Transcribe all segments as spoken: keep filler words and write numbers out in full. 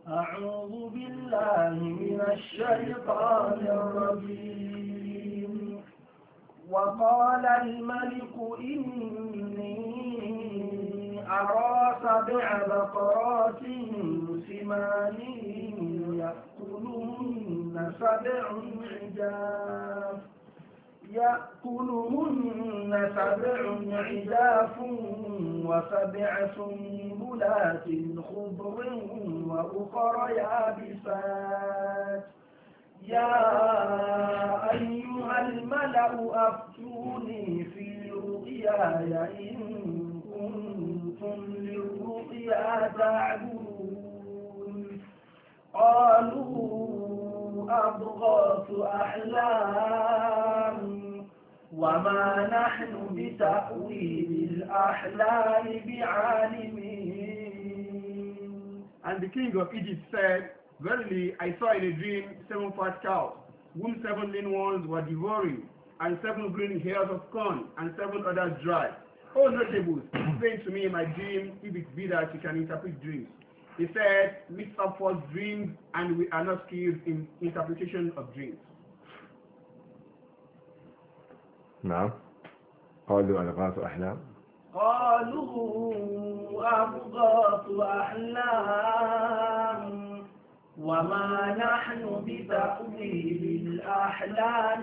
أعوذ بالله من الشيطان الرجيم. وقال الملك إني أرى سبع بقرات سمان يأكلهن سبع عجاف يأكلهن سبع عجاف وسبع سنبلات خضر وأخر يابسات يا أيها الملأ أفتوني في رؤياي إن كنتم للرؤيا تعبدون. قالوا أضغاث أحلام وما نحن بتأويل الأحلام بعالمين. And the king of Egypt said, Verily, I saw in a dream seven fat cows, whom seven lean ones were devouring, and seven green hairs of corn, and seven others dry. O notables, explain to me in my dream, if it be that you can interpret dreams. He said, we have false dreams, and we are not skilled in interpretation of dreams. نعم. قالوا أضغاث أحلام. قالوا أضغاث أحلام وما نحن بتأويل الأحلام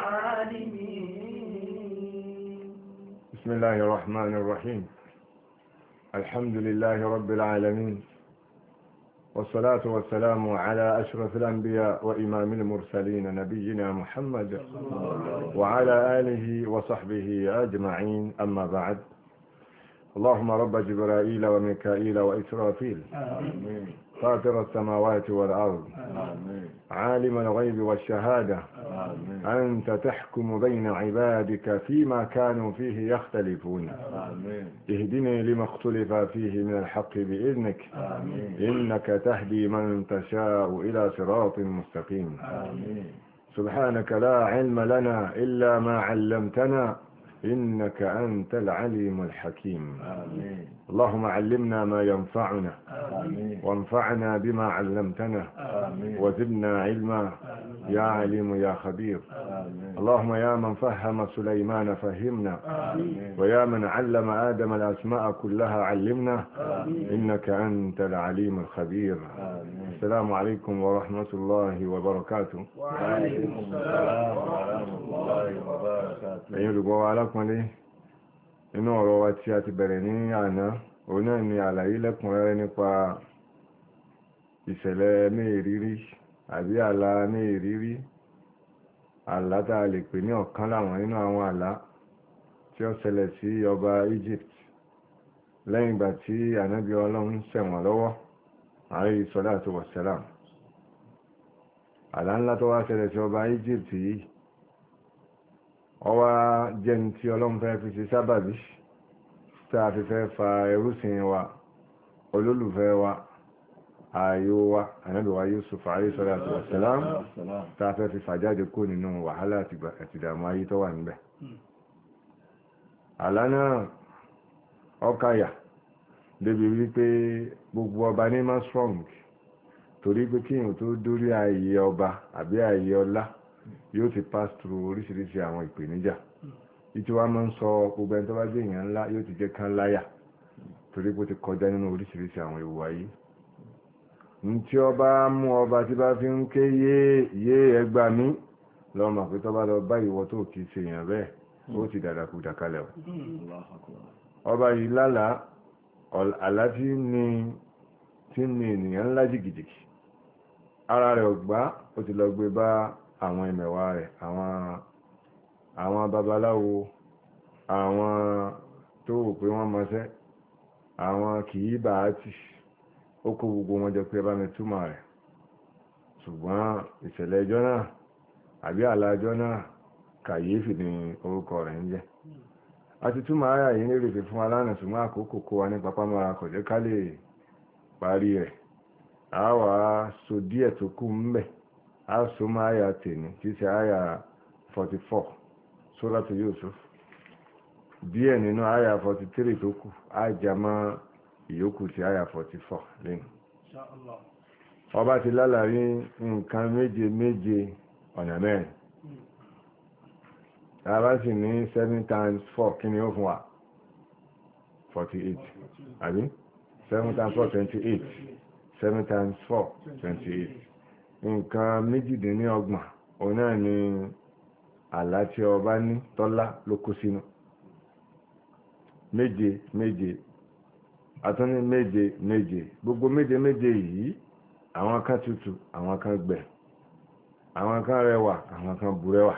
بعالمين. بسم الله الرحمن الرحيم. الحمد لله رب العالمين، والصلاة والسلام على أشرف الأنبياء وإمام المرسلين نبينا محمد وعلى آله وصحبه أجمعين، أما بعد. اللهم رب جبرائيل وميكائيل وإسرافيل آمين. فاطر السماوات والأرض آمين. عالم الغيب والشهادة آمين. أنت تحكم بين عبادك فيما كانوا فيه يختلفون آمين. اهدني لما اختلف فيه من الحق بإذنك آمين. إنك تهدي من تشاء إلى صراط مستقيم آمين. سبحانك لا علم لنا إلا ما علمتنا إنك أنت العليم الحكيم آمين. اللهم علمنا ما ينفعنا آمين. وانفعنا بما علمتنا آمين. وزدنا علما آمين. يا عليم يا خبير آمين. اللهم يا من فهم سليمان فهمنا آمين. ويا من علم آدم الأسماء كلها علمنا آمين. إنك أنت العليم الخبير آمين. السلام عليكم ورحمة الله وبركاته. وعليكم السلام ورحمة الله وبركاته. Alákùnrin inú ọ̀rọ̀ wa tí a ti bẹ̀rẹ̀ ní àná, òun náà ni àlàyé lẹ́kùnrẹ́rẹ́ nípa ìṣẹ̀lẹ̀ mẹ́ẹ̀rírí àbí àlá mẹ́ẹ̀rírí, àlá tá a lè pè ní ọ̀kan láwọn nínú àwọn àlá tí ó ṣẹlẹ̀ sí ọba Egypt lẹ́yìn ìgbà tí ànábì Ọlọ́run ṣẹ̀wọ̀n lọ́wọ́ alayhi salatu wassalam. Àlá ńlá tó wá ṣẹlẹ̀ sí ọba Egypt yìí ọwá jẹ́ni tí Ọlọ́run fẹ́ fi ṣe sábàbí tá a fi fẹ́ fa ẹrúsìn wa, olólùfẹ́ wa, ààyò wa, ànábì wa Yusuf alayhi salatu wassalam, tá a fẹ́ fi fàjáde kó nínú wàhálà àti ìdààmú ayé tó wà níbẹ̀. Àlá náà ọkàyà débi wípé gbogbo ọba ní má strong, torí pé kíyàn tó dórí ààyè ọba àbí ààyè ọlá yóò ti pass through oríṣiríṣi àwọn ìpèníjà. Ìtí wá máa ń sọ gbogbo ẹni tó bá jẹ́ èèyàn ńlá yóò ti jẹ́ kán láyà, torí pé ó ti kọjá nínú oríṣiríṣi àwọn ewu ayé. Ní tí ọba mú ọba tí bá fi ń ké yé yé ẹgbà mí lọ́mọ pé tó bá lọ bá ìwọ tó kìí ṣe èèyàn bẹ́ẹ̀ ó ti dàdàkú dàkalẹ̀ ọ̀. Ọba yìí lálàá àlá tí ní tí ní ènìyàn ńlá jìgìjìgì, ara rẹ̀ ọ̀gbá ó ti lọ gbé bá àwọn ẹmẹ̀wà rẹ̀, àwọn àwọn babaláwo, àwọn tó wò pé wọ́n mọṣẹ́, àwọn kìí bá á tì, ó kó gbogbo wọn jọ pé bá mi túmọ̀ rẹ̀. Ṣùgbọ́n ìṣẹ̀lẹ̀ ẹjọ́ náà àbí àlá ẹjọ́ náà kàyéfì ní orúkọ rẹ̀ ń jẹ́. A ti túmọ̀ àyà yìí lérè fi fún alánà, ṣùgbọ́n àkókò kó wa ní papámọ́ra kò jẹ́ ká lè parí rẹ̀. A wà so díẹ̀ tó kù ń bẹ̀, a so mọ́ àyà tèmi tí ṣe àyà forty-four Suratu Yusuf, díẹ̀ nínú àyà forty-three tó kù á jà mọ́ ìyókù sí àyà forty-four lẹ́nu. ọba ti lálàrí nǹkan méje méje ọ̀nà mẹ́rin tàbá sì ní seven times four kí ni ó fún wa forty-eight àbí seven times four twenty-eight seven times four twenty-eight nǹkan méjìdínlọ́gbọ̀n òun náà ni àlá tí ọba ní tọ́lá ló kó sínú méje méje àtúní méje méje gbogbo méje méje yìí àwọn kan tutù àwọn kan gbẹ àwọn kan rẹwà àwọn kan burẹwà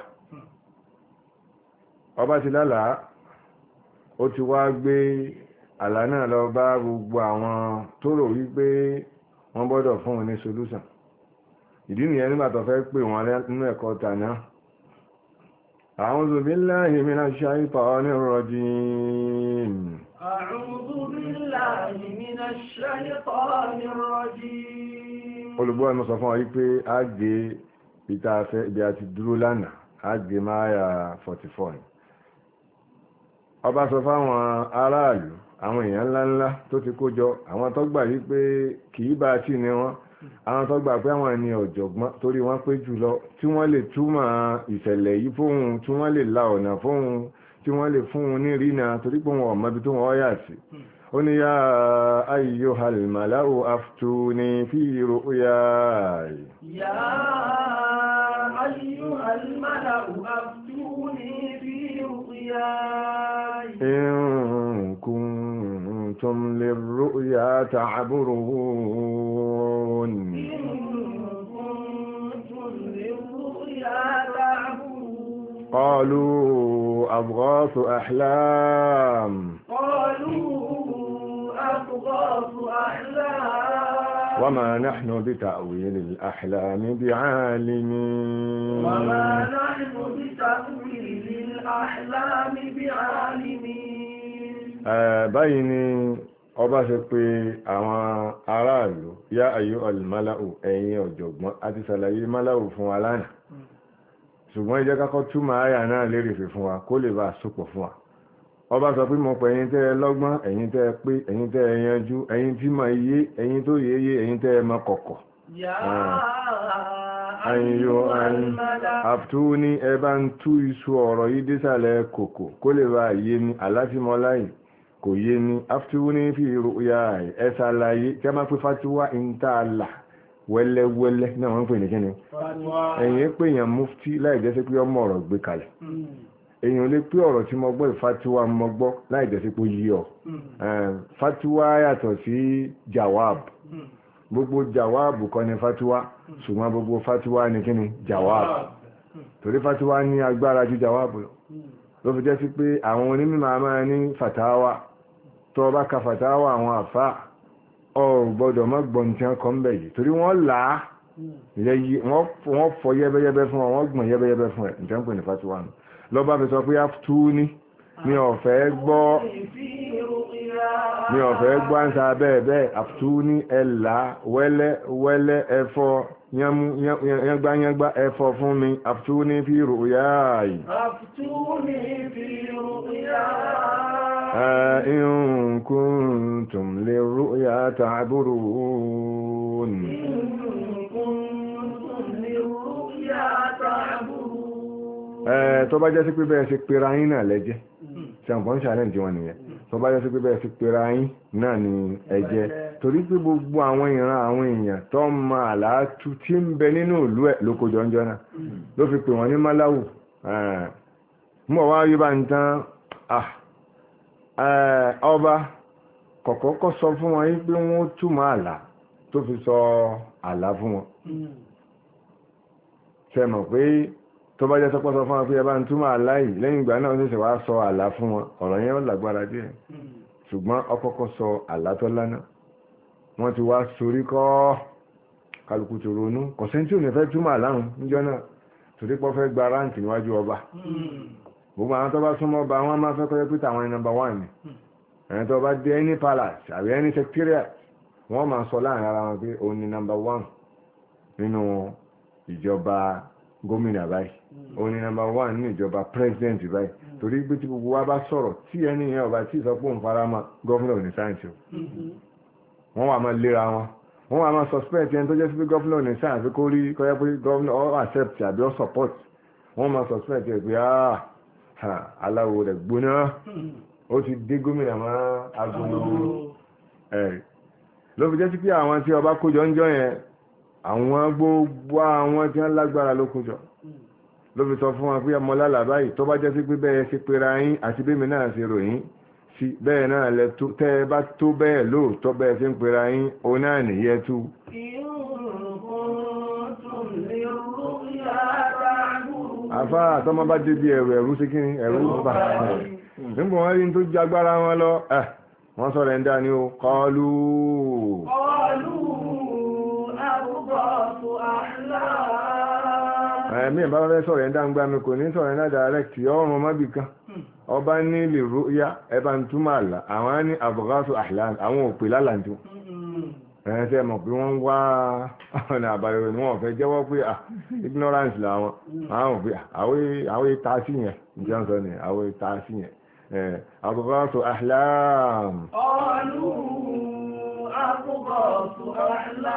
ọba ti lálàá ó ti wá gbé àlá náà lọ bá gbogbo àwọn tó rò wípé wọ́n gbọ́dọ̀ fún un ní solúsàn ìdí nìyẹn nígbà tó fẹ́ pè wọ́n nínú ẹ̀kọ́ tàná a'udhu billahi minash shaytanir rajim a'udhu billahi minash shaytanir rajim olùgbọ́ ẹnu sọ fún ọ wípé á gbé ìta afẹ́ ibi àti dúró lánàá á gbé máyà forty-four ọba sọ fáwọn aráàlú àwọn èèyàn ńláńlá tó ti kó jọ àwọn tó gbà wípé kìí bá tí ní wọn àwọn tó gbà pé àwọn ẹni ọ̀jọ̀gbọ́n torí wọ́n pé jùlọ tí wọ́n lè túmọ̀ ìṣẹ̀lẹ̀ yìí fóun tí wọ́n lè la ọ̀nà fóun tí wọ́n lè fún un ní rínà torí pé wọn ò mọbi tó wọ́n yà sí ó ní yá ayyuhal mala'u aftuni fi ru'yaya yá ayyuhal mala'u aftuni fi ru'yaya in kuntum lirru'ya ta'burun قالوا أضغاث أحلام قالوا أضغاث أحلام وما نحن بتأويل الأحلام بعالمين وما نحن بتأويل الأحلام بعالمين بيني ọba ṣe pé àwọn aráàlú yá ayyuhal mala'u ẹ̀yin ọ̀jọ̀gbọ́n àti ṣàlàyé mala'u fún wa lánàá ṣùgbọ́n ìjẹ́ kákọ́ túmọ̀ àyà náà lérè fi fún wa kó lè bá sopọ̀ fún wa ọba sọ pé mo pẹ̀ ẹ̀yin tẹ́ ẹ lọ́gbọ́n ẹ̀yin tẹ́ ẹ pé ẹ̀yin tẹ́ ẹ yanjú ẹ̀yin tí mọ̀ iye ẹ̀yin tó yé yé ẹ̀yin tẹ́ ẹ mọ̀ kọ̀kọ̀ àyìnyó àftúní ẹ bá ń tú iṣu ọ̀rọ̀ yìí désàlẹ̀ kòkò kó lè bá yé ní aláfimọ́láyìn kò yé ní àftúní fi ru'ya ẹ ṣàlàyé kí a máa pé fatiwa ń tà là wẹ́lẹ́wẹ́lẹ́ náà wọ́n ń pè ní kíni ẹ̀yìn pé èèyàn mufti láì jẹ́ sí pé ọmọ ọ̀rọ̀ gbé kalẹ̀ èèyàn lè pé ọ̀rọ̀ tí mo gbọ́ ìfatiwa mo gbọ́ láì jẹ́ sí pé yí ọ fatiwa yàtọ̀ sí jawab gbogbo jawab kọ́ ni fatiwa ṣùgbọ́n gbogbo fatiwa ni kíni jawab torí fatiwa ní agbára ju jawab lọ ló fi jẹ́ sí pé àwọn onímọ̀ máa ní fatawa tó bá ka fatawa àwọn àfáà ọ̀rọ̀ gbọ́dọ̀ má gbọ́n tí wọ́n kọ́ ń bẹ̀ yìí torí wọ́n là á wọ́n fọ yẹ́bẹ́yẹ́bẹ́ fún wọn wọ́n gbọ̀n yẹ́bẹ́yẹ́bẹ́ fún ẹ̀ ní tẹ́ǹpẹ̀ ní fatiwa nù lọ́ba fi sọ pé aftuni mi ò fẹ́ gbọ́ mi ò fẹ́ gbọ́ àǹsà bẹ́ẹ̀ bẹ́ẹ̀ aftuni ẹ̀ là wẹ́lẹ́ wẹ́lẹ́ ẹ̀fọ́ yángbáyángbá ẹ̀fọ́ fún mi aftuni fi ru'yaya aftuni fi ru'yaya إن كنتم للرؤيا تعبرون إن كنتم للرؤيا تعبرون tó bá jẹ́ sí pé bẹ́ẹ̀ sí pera yín náà lẹ́jẹ́ ṣàǹfọ́n challenge wọn nìyẹn tó bá jẹ́ sí pé bẹ́ẹ̀ sí pera yín náà ni ẹjẹ́ torí pé gbogbo àwọn ìran àwọn èèyàn tó ma àlàátú tí ń bẹ nínú ìlú ẹ̀ ló kójọ ń jọ náà ló fi pè wọ́n ní máláwù mọ̀ wá yí bá ń tán ọba kọ̀kọ́kọ́ sọ fún wọn pé wọ́n túmọ̀ àlá tó fi sọ àlá fún wọn ṣe mọ̀ pé tó bá jẹ́ sọpọ́ sọ fún wọn pé ẹ bá ń túmọ̀ àlá yìí lẹ́yìn ìgbà náà ó ṣẹ̀ṣẹ̀ wá sọ àlá fún wọn ọ̀rọ̀ yẹn ó lágbára díẹ̀ ṣùgbọ́n ọkọ́kọ́ sọ àlá tó lánà wọ́n ti wá sorí kọ́ kálukú tó ronú kọ̀sẹ́ tí ò ní fẹ́ túmọ̀ àlá hùn níjọ́ náà torí pọ́ fẹ́ gba ráǹkì níwájú ọba gbogbo àwọn tó bá súnmọ́ bá wọn máa fẹ́ kọ́ pé tàwọn ẹni nọmba wán ni ẹni tó bá dé any palace àbí any secretariat wọ́n máa sọ láàrin ara wọn pé òun ni nọmba wán nínú ìjọba gómìnà báyìí òun ni nọmba wán nínú ìjọba president báyìí torí pé tí gbogbo wa bá sọ̀rọ̀ tí ẹni yẹn ọba tí sọ pé òun fara mọ́ gọ́fúnà ò ní sáyẹ̀nsì o wọ́n wà máa léra wọn wọ́n wá máa suspect ẹni tó jẹ́ sí pé gọ́fúnà ní sáà fi kó rí kọ́yẹ́ pé gọ́fúnà ọ́ accept àbí ọ́ support wọ́n máa suspect ẹ̀ pé ah aláwo rẹ̀ gbóná ó ti dé gómìnà máa agolo ẹ̀ ló fi jẹ́ sí pé àwọn tí ọba kójọ ń jọ yẹn àwọn gbogbo àwọn tí wọ́n lágbára ló kójọ ló fi sọ fún wọn pé ọmọ lálàá báyìí tó bá jẹ́ sí pé bẹ́ẹ̀ ṣe pera yín àti bẹ́ẹ̀ mi náà ṣe ròyìn sí bẹ́ẹ̀ náà lẹ tó tẹ́ ẹ bá tó bẹ́ẹ̀ lóòótọ́ bẹ́ẹ̀ ṣe ń pera yín ó náà nìyẹ tú. àfa àtọmọ bá débi ẹrù ẹrù sí kí ni ẹrù bà nígbà wọn rí tó ju agbára wọn lọ ẹ wọn sọ̀rọ̀ ẹ̀ ń dání o kọlu. kọlu àbúrò àhlá. ẹ̀mí ìbá fẹ́ sọ̀rọ̀ ẹ̀ ń dáńgbá mi kò ní sọ̀rọ̀ ẹ̀ náà direct ọrùn ọmọbì kan ọba ní lè rúyà ẹba ń túmọ̀ àlà àwọn á ní àbúrò àhlá àwọn òpè lálàntó ẹ̀yẹn tẹ́ mọ̀ pé wọ́n wá ọ̀nà àbáyọ ni wọ́n fẹ́ jẹ́wọ́ pé ignorance làwọn àwọn òpè àwọn ìta sí yẹn ìjọ sọ ni àwọn ìta sí yẹn àbúrò àhlá. ọlù àbúrò àhlá.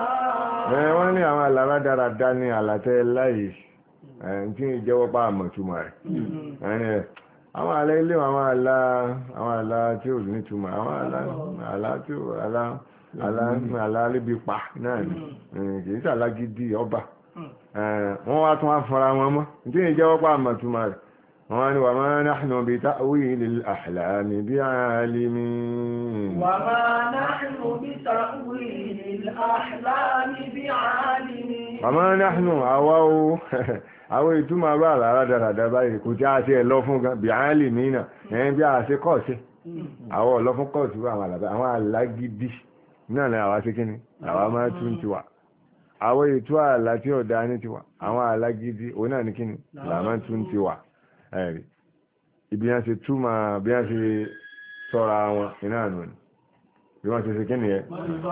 ẹ wọ́n ní àwọn àlàrá dáradára ní àlàtẹ́ láì tí ń jẹ́wọ́ pa àmọ̀túmọ̀ rẹ̀ àwọn àlá ilé àwọn àlá àwọn àlá tí ò ní túmọ̀ àwọn àlá tí ò àlá àlá lébi pa náà ni kìí sàlá gidi ọba wọ́n wá tún wá fọ́ra wọn mọ́ tí ń jẹ́wọ́ pa àmọ̀túmọ̀ rẹ̀ wọ́n ní wa ma nahnu bi ta'wilil ahlami bi'alimin. wa ma nahnu bi ta'wilil ahlami bi'alimin. wa ma nahnu àwọ̀ àwọn ìtumọ̀ bá àlàrà dáradára báyìí kò tí a ṣe ẹ̀lọ́ fún gan bi'alimin náà ẹ̀yìn bí a ṣe kọ́ọ̀ṣe àwọn ọ̀lọ́ fún kọ́ọ̀ṣe àwọn àlàbà àwọn alágídí náà ni àwa ṣe kíni àwa máa tún ti wà àwọn ètò àlà tí ọ̀dá ní ti wà àwọn alágídí òun náà ní kíni làmá tún ti wà ẹ̀rí ibi yẹn ṣe túmọ̀ bí wọ́n ṣe sọ́ra wọn iná àná ni bí wọ́n ṣe ṣe kíni yẹ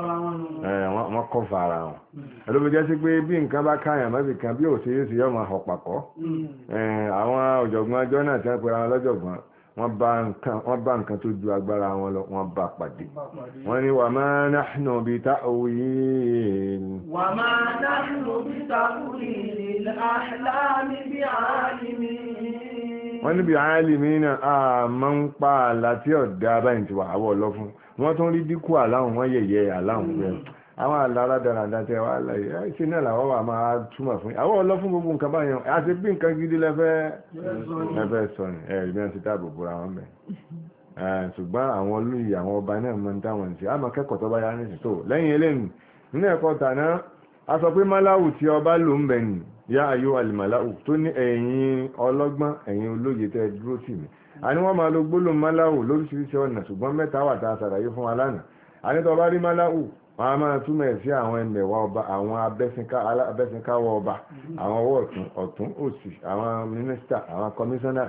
wọ́n kọ́ fara wọn ẹlòmí jẹ́ sí pé bí nǹkan bá káyàn mọ́bì kan bí ò ṣe é ṣe yọ́ máa họ̀ pàkọ́ àwọn ọ̀jọ̀gbọ́n ọjọ́ náà tí wọ́n pera wọn lọ́jọ̀gbọ́n wọ́n bá nǹkan tó ju agbára wọn lọ wọ́n bá pàdé wọ́n ní wa ma nahnu bi ta'wil wa ma nahnu bi ta'wilil ahlami bi'alimin wọ́n níbi àálìmí náà a máa ń pa àlà tí ọ̀dá báyìí ti wà àwọ̀ lọ fún wọ́n tún rí dínkù àláhùn wọ́n yẹ̀yẹ́ àláhùn rẹ̀ àwọn àlára dáradára tẹ́ wà láyé ṣe náà làwọ́ wà máa túmọ̀ fún àwọ̀ lọ fún gbogbo nǹkan báyìí àti bí nǹkan gidi lẹ́fẹ́ sọ ni ẹ̀rí bí wọ́n ti dáàbò bóra wọn bẹ̀ ṣùgbọ́n àwọn olóyè àwọn ọba náà mọ́ ń dáwọn ṣe àmọ́ kẹ́kọ̀ọ́ tó bá yá ní tó lẹ́yìn eléyìí nínú ẹ̀kọ́ tàná a sọ pé máláwù tí ọba lò ń bẹ̀ nì yá ayó alìmọ̀láwù tó ní ẹ̀yin ọlọ́gbọ́n ẹ̀yin olóye tẹ́ dúró sí mi a ní wọ́n máa lo gbólóhùn máláwù lóríṣiríṣi ọ̀nà ṣùgbọ́n mẹ́ta wà tá a ṣàlàyé fún wa lánàá a ní tó bá rí máláwù wọ́n a máa túmọ̀ sí àwọn ẹmẹ̀wà ọba àwọn abẹ́sìnkáwọ́ ọba àwọn ọwọ́ ọ̀tún ọ̀tún òsì àwọn mínísítà àwọn commissioners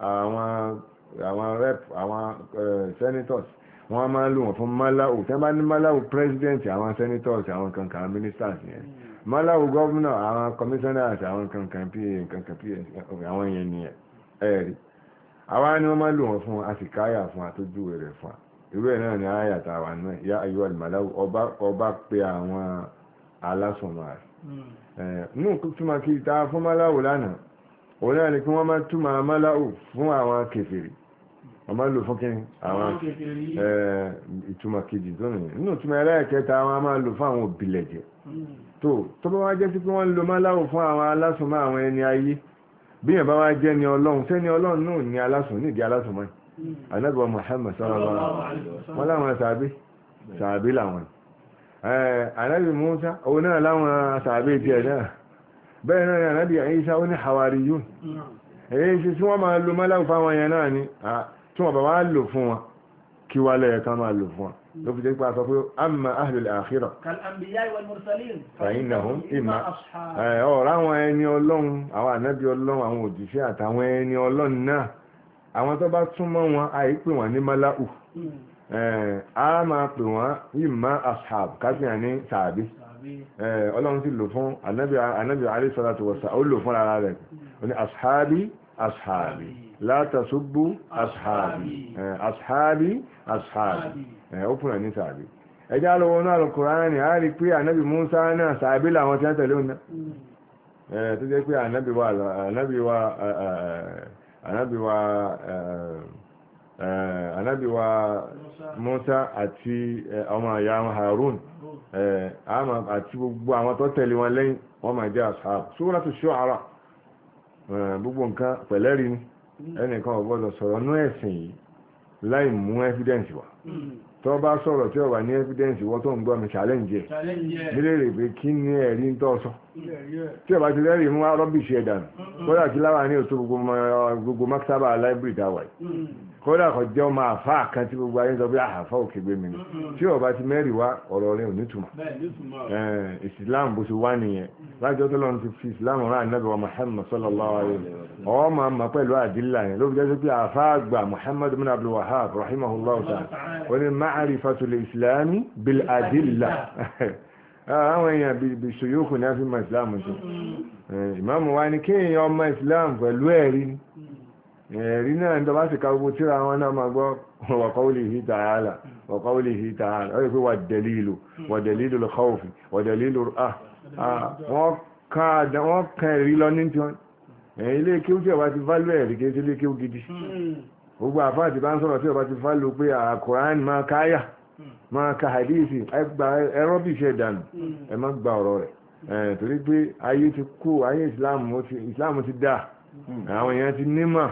àwọn rep àwọn senators wọ́n máa lò wọ́n fún máláwù tẹ́ bá ní máláwù president àwọn senators àwọn kankan ministers yẹn máláwù governor àwọn commissioners àwọn kankan pa kankan pa àwọn yẹn ni ẹ̀rí àwa ni wọ́n máa lò wọ́n fún àsìkáyà fún àtójú rẹ̀ fún irú ẹ̀ náà ni àyàtà wà náà yá ayọ́ alìmọ̀láwù ọba pé àwọn alásùnmọ̀ rẹ̀ nínú túnmọ̀ kí ta fún máláwù lánàá òun náà ni kí wọ́n máa túnmọ̀ máláwù fún àwọn kèfèrí wọ́n máa lò fún kí àwọn ìtumọ̀ kejì tó nìyẹn nínú ìtumọ̀ ẹlẹ́ẹ̀kẹta wọ́n máa lò fún àwọn òbílẹ̀jẹ̀ tó tó bá wá jẹ́ sí pé wọ́n lo máláwù fún àwọn alásùnmọ̀ àwọn ẹni ayé bí yẹn bá wá jẹ́ ni ọlọ́run sẹ́ni ọlọ́run náà ní alásùn nídìí alásùnmọ̀ Ànábì wa Muhammad sallallahu alaihi wasallam wọ́n láwọn sàábé sàábé làwọn Ànábì Musa òun náà láwọn sàábé tí ẹ̀ náà bẹ́ẹ̀ náà ni Ànábì Isa ó ní hawariyun èyí sí tí wọ́n máa lo máláwù fáwọn yẹn náà ni tí wọ́n bá wá lò fún wọn kí wá lẹ́yẹ ká máa lò fún wọn ló fi jẹ́ pé a sọ pé amma ahlul akhirah fa innahum imma ọ̀rọ̀ àwọn ẹni ọlọ́run àwọn ànábì ọlọ́run àwọn òjíṣẹ́ àtàwọn ẹni ọlọ́run náà àwọn tó bá súnmọ́ wọn àìpè wọn ní máláwù a máa pè wọn imma ashab kápẹ́ ní sàábí ọlọ́run sì lò fún ànábì alayhi salatu wassalam ó lò fún ara rẹ̀ ó ní ashabi ashabi la tasubbu ashabi ashabi ashabi ó fún ẹ̀ ní sàábí ẹjá lọ́wọ́ náà Al-Kùránì a rí pé ànábì Mùsá náà sàábí làwọn tí wọ́n tẹ̀lé òun náà tó jẹ́ pé ànábì wa ànábì wa ànábì wa ànábì wa Mùsá àti ọmọ ìyá Harun àti gbogbo àwọn tó tẹ̀lé wọn lẹ́yìn wọ́n máa jẹ́ ashab Suratu Shu'ara gbogbo nǹkan pẹ̀lẹ́rì ni ẹnìkan ò gbọ́dọ̀ sọ̀rọ̀ nú ẹ̀sìn yìí láì mú evidence wá tó bá sọ̀rọ̀ tí ó wà ní evidence wọ́n tó ń gbọ́ mi challenge nílé rẹ̀ pé kí ní ẹ̀rí ń tọ́ sọ tí ó bá ti rẹ́rìí mú rọ́bìṣì ẹ̀dànù kódà kí láwà ní òtó gbogbo maktaba library dáwà yìí kódà kò jẹ́ ọmọ àfá kan tí gbogbo ayé ń sọ pé àfá òkè gbé mi ni tí ó bá ti mẹ́rìí wá ọ̀rọ̀ rẹ̀ ò nítumọ̀ Islam bó ṣe wá nìyẹn lájọ́ tó lọ́n ti fi Islam rán Ànábì wa Muhammad sallallahu alaihi wasallam ọ̀ máa ma pẹ̀lú àdílà yẹn ló fi jẹ́ pé àfá àgbà Muhammad bin Abdul Wahhab rahimahullah ta'ala ó ní ma'rifatul islami bil adilla àwọn èèyàn bí ṣòyókù ní àfihàn Islam tó ìmáàmù wa ní kí èèyàn ọmọ Islam pẹ̀lú ẹ̀rí ẹ̀rí náà ń dọ́bá sì ká gbogbo tíra wọn náà máa gbọ́ wa qawlihi ta'ala wa qawlihi ta'ala ó yẹ pé wà dalilu wà dalilu al-khawfi wà dalilu wọ́n kan ẹ̀rí lọ ní tí wọ́n ilé kí ó tí ọba ti válú ẹ̀rí kí ó tí ilé kí ó gidi gbogbo àfáà ti bá ń sọ̀rọ̀ tí ọba ti válú pé Al-Qur'an máa káyà máa ka hadisi ẹ̀rọ bí iṣẹ́ dànù ẹ má gba ọ̀rọ̀ rẹ̀ torí pé ayé ti kú ayé Islam ti dáa àwọn èèyàn ti nímọ̀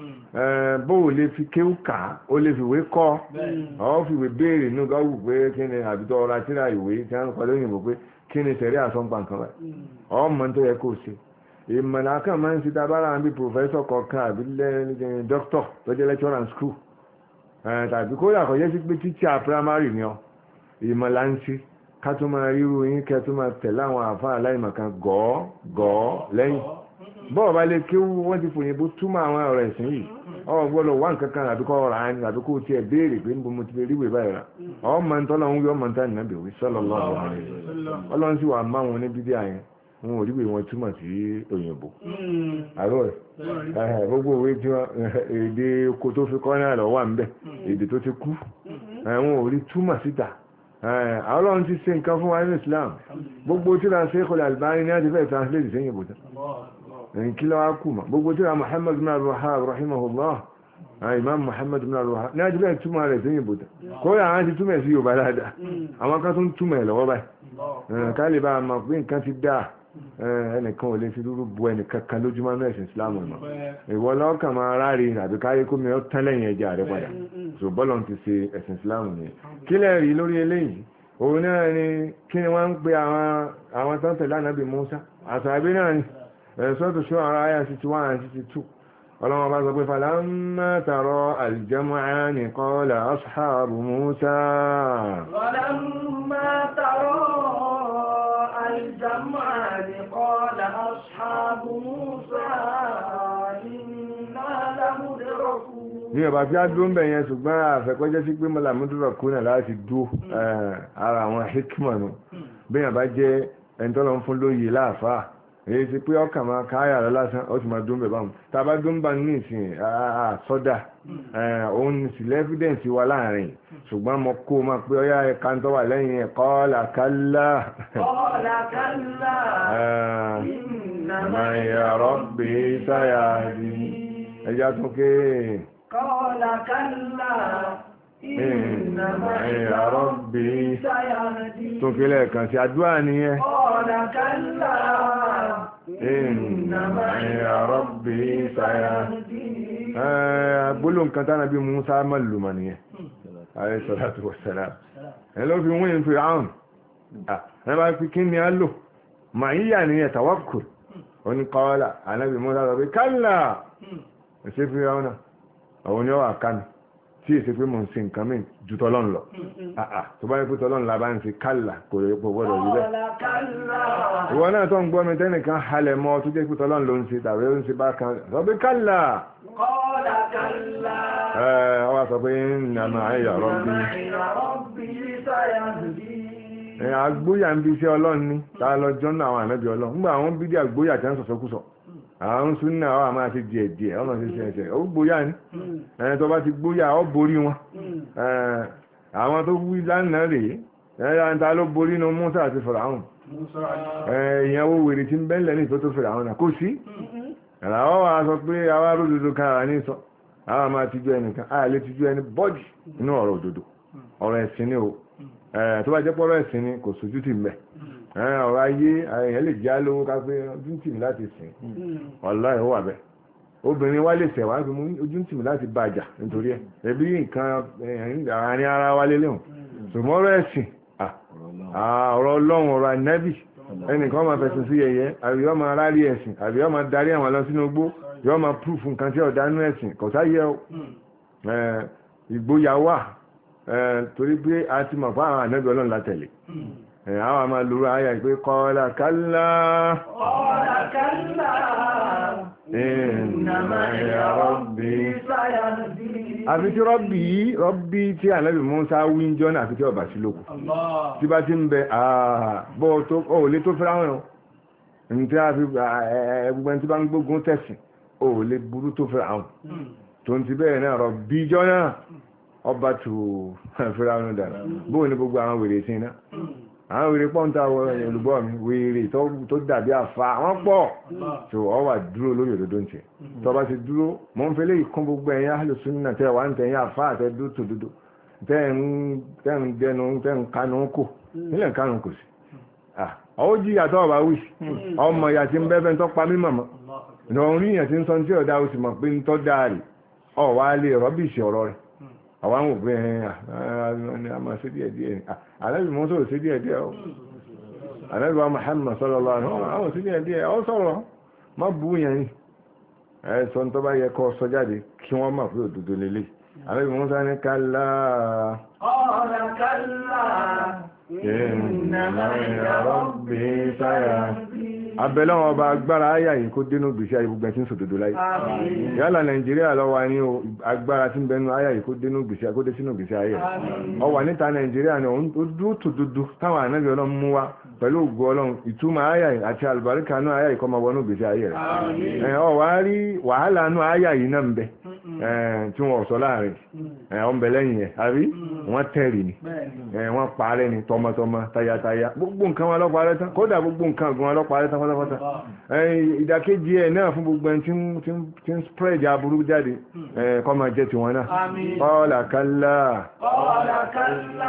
bóò lè fi kéwù ká ó lè fìwé kọ́ ọ́ fìwé béèrè ní gọ́ọ̀wù pé kí ni àbítọ́ ọ̀rọ̀ àtìrà ìwé tí wọ́n ń padà òyìnbó pé kí ni tẹ̀rí àsọ̀npa nǹkan rẹ̀ ọmọ tó yẹ kó ṣe ìmọ̀lá kan máa ń ṣe tábára bí pòfẹ́sọ̀ kọ̀ọ̀kan àbí dókítọ̀ tó jẹ́ lecturer and school tàbí kó yàkọ̀ yẹ́ sí pé tíṣà primary ni ọ ìmọ̀lá ń ṣe ká tó máa ríru yín kẹ́ tó máa tẹ̀lé àwọn àfáà aláìmọ̀kan gọ́ọ̀ gọ́ọ̀ lẹ́yìn bọ́ọ̀ bá lè kí wọ́n ti fòyìnbó túmọ̀ àwọn ọ̀rọ̀ ẹ̀sìn yìí ọ gbọ́dọ̀ wá nǹkan kan àbíkọ́ ọ̀rọ̀ àánì àbíkọ́ tiẹ̀ béèrè pé níbo mo ti lè rí ìwé báyìí rà ọmọ ntọ́lọ́ ń wí ọmọ ntá nínú ìbèwé sallallahu alaihi wasallam ọlọ́run sì wà má wọn ní bídí àyẹn wọn ò rí ìwé wọn túmọ̀ sí òyìnbó àrò ẹ̀ gbogbo òwe tí wọn èdè oko tó fi kọ́ náà lọ wà ń bẹ̀ èdè tó ti kú wọn ò rí túmọ̀ síta àwọn ọlọ́run ti ṣe nǹkan fún wa ní Islam gbogbo tí wọn ṣe kọlẹ̀ Albani ní àti fẹ́ẹ̀ translate sẹ́yìn ìbò tán kí ló wá kú ma gbogbo tí a Muhammad bin al-Wahhab rahimahullah imam Muhammad bin al-Wahhab ní àjílẹ̀ túnmọ̀ rẹ̀ sí ìbòtà kó yà á ti túnmọ̀ sí Yorùbá dáadáa àwọn kan tún túnmọ̀ ẹ̀ lọ́wọ́ báyìí ká lè bá a mọ̀ pé nǹkan ti dáa ẹnìkan ò lè fi dúró bu ẹnìkan kan lójúmọ́ ní ẹ̀sìn Islam mọ̀ ìwọ lọ́kàn máa ráre àbí káyé kó mi ó tán lẹ́yìn ẹja rẹ̀ padà so bọ́lọ̀ ti ṣe ẹ̀sìn Islam ni kí lẹ́ rí lórí eléyìí òun náà ni kí ni wọ́n ń pe àwọn tó ń tẹ̀lé Ànábì Mùsá àtàbí náà ni سورة الشعراء آية ستة وواحد ستة ولما بعض فلما ترى الجمعان قال أصحاب موسى ولما ترى الجمعان قال أصحاب موسى إنا لمدركون ní ọba tí a dúró ń bẹ̀ yẹn ṣùgbọ́n àfẹ́kọ́jẹ́ sí pé mọ́lá múdúrà kú náà láti dúó ara àwọn hikma nù bí yàn bá jẹ́ ẹ̀ntọ́lọ́ fún lóye láàfáà èyí ti pé ọkà máa káyà rẹ lásán ó ti máa dún bẹ̀ báwọn tàbá dún bá ní ìsìn àsọdá òun ní sílẹ̀ evidence wa láàrin ṣùgbọ́n mo kó máa pé ọyá ẹ̀ka tó wà lẹ́yìn ẹ̀ qala kalla qala kalla inna ya rabbi sayahdi ẹjá tún ké qala kalla inna ya rabbi sayahdi tún ké lẹ́ẹ̀kan sí àdúrà nìyẹn qala kalla inna ya rabbi sayahdi gbólóhùn kan tánà bí Musa mọ́lùmọ̀ nìyẹn alayhi salatu wassalam ẹ̀ ló fi wọ́n fi àwọn ẹ̀ bá fi kí ni a lò ma yíyà nìyẹn tawakkul oní kọ́ọ́lá anábì Musa sọ pé kálà ẹ̀ṣẹ́ fi ráúnà àwọn ni ó wà kánì tí èsì pé mo ń ṣe nǹkan mí ju tọ́lọ́n lọ tó bá ní pé tọ́lọ́n la bá ń ṣe kálà kò lè pọ̀ gbọ́dọ̀ rí bẹ́ẹ̀ ìwọ náà tó ń gbọ́ mi tẹ́nìkan halẹ̀ mọ́ tó jẹ́ pé tọ́lọ́n ló ń ṣe tàbí ó ń ṣe bá kan sọ pé kálà ẹ̀ ọ wá sọ pé nàmà ayà rọ́bì àgbóyà ń bí iṣẹ́ ọlọ́run ní tàà lọ jọ́nà àwọn ànábì ọlọ́run nígbà àwọn bídí àgbóyà tí wọ́n sọ̀sọ́kúsọ̀ àwọn súnnà àwọn àmà ti díẹ̀ díẹ̀ ọmọ sí ṣẹ̀ṣẹ̀ ó gbóyà ní ẹni tó bá ti gbóyà ó borí wọn àwọn tó wí lánàá rèé ẹ̀yà ń ta ló borí inú Mùsá àti Fáráò ìyàwó wèrè tí ń bẹ́ńlẹ̀ ní ìtò tó Fáráò náà kò sí àwọn wa sọ pé àwa ródòdó kára ní sọ àwọn máa tijú ẹnìkan a lè tijú ẹni bọ́ọ̀dì nínú ọ̀rọ̀ òdodo ọ̀rọ̀ ẹ̀sìn ni o tó bá jẹ́ pọ́rọ̀ ẹ̀sìn ni kò sójú tì mẹ́ ọ̀rọ̀ ayé èèyàn lè já lówó ká pé ojú tì mí láti sìn ọ̀la ẹ̀ wà bẹ́ẹ̀ obìnrin wa lè sẹ̀wá pé ojú tì mí láti bàjà nítorí ẹ̀ ẹbí nǹkan àárín ara wa lélẹ́hùn ṣùgbọ́n ọ̀rọ̀ ẹ̀sìn ọ̀rọ̀ Ọlọ́run ọ̀rọ̀ ànábì ẹnìkan máa fẹ̀sùn sí yẹ̀yẹ́ àbí yọ́ máa rárí ẹ̀sìn àbí yọ́ máa darí àwọn lọ sínú igbó yọ́ máa púrùfù nǹkan tí ọ̀dá nú ẹ̀sìn kò sáyẹ o ìgboyà wà torí pé a ti mọ̀ fún àwọn ànábì Ọlọ́run látẹ̀lé àwọn àmà lórí ayà ìpé kọ́ọ̀lá kálá kọ́ọ̀lá kálá ìnàmà ìyà rọ́bì àfi tí rọ́bì yìí rọ́bì tí ànábì Mùsá wí ń jọ́nà àfi tí ọba sí lókù tí bá ti ń bẹ àbọ̀ tó ò lè tó fẹ́ráwọn ọ̀ ní tí a fi ẹgbẹ́ tí bá ń gbógun tẹ̀sìn ò lè burú tó fẹ́ráwọn tó ń ti bẹ́ẹ̀ náà rọ́bì jọ́nà ọba tó fẹ́ráwọn dára bóò ní gbogbo àwọn wèrè sí iná àwọn wèrè pọ́ǹtà olùgbọ́ mi wèrè tó dàbí àfà wọ́n pọ̀ tó ọ wà dúró lórí òdodo ń tẹ̀ tó bá ti dúró mọ́ ń fẹ́ lè kún gbogbo ẹ̀yìn Ahlus Sunnah tẹ́ wà ń tẹ̀yìn àfà àtẹ́dú tòdodo tẹ́ ń dẹnu tẹ́ ń kánú kò nílẹ̀ kánú kò sí ọ jí àtọ́ ọba wí ọmọ ìyá tí ń bẹ́ẹ̀ tó pa mí mọ̀mọ́ ìnáwó rí ìyàn tí ń sọ tí ọ̀dà ó sì mọ̀ pé ń tọ́ dáa rè ọ wá lè rọ́bìṣì ọ̀rọ̀ rẹ̀ àwọn àwọn òbí ẹ̀hìn àmà sí díẹ̀ díẹ̀ àlẹ́bí mọ́ sọ̀rọ̀ sí díẹ̀ díẹ̀ àlẹ́bí wa Muhammad sallallahu alaihi wasallam àwọn sí díẹ̀ díẹ̀ ọ sọ̀rọ̀ má bú yẹn ni ẹ̀sọ́ tó bá yẹ kọ́ sọ jáde kí wọ́n mọ̀ pé òdodo lélẹ̀ àlẹ́bí mọ́ sọ ní kálá ọ̀rọ̀ kálá ìnàmà ìyà rọ́bì sáyà abẹ́lọ́wọ́ ọba agbára ayà yìí kó dénú gbèsè ayé gbogbo ẹ̀sìn sòdodo láyé yálà Nàìjíríà lọ́wọ́ ní agbára tí ń bẹnu ayà yìí kó dénú gbèsè kó dé sínú gbèsè ayé ọ wà níta Nàìjíríà ní ó dúró tó dúdú táwọn ànábì Ọlọ́run mú wá pẹ̀lú ògo Ọlọ́run ìtumọ̀ ayà yìí àti àlùbáríkà nú ayà yìí kọ́ máa wọnú gbèsè ayé rẹ̀ ọ wá rí wàhálà nú ayà yìí náà ń bẹ tí wọ́n sọ láàrin ọ̀n bẹ lẹ́yìn ẹ̀ àbí wọ́n tẹ̀rì ni wọ́n parẹ́ ni tọmọtọmọ tayataya gbogbo nǹkan wọn lọ́parẹ́ tán kódà gbogbo nǹkan gan wọn lọ́parẹ́ tán pátápátá ìdàkejì ẹ̀ náà fún gbogbo ẹni tí ń spread aburú jáde kọ́ máa jẹ́ tiwọn náà qala kalla qala kalla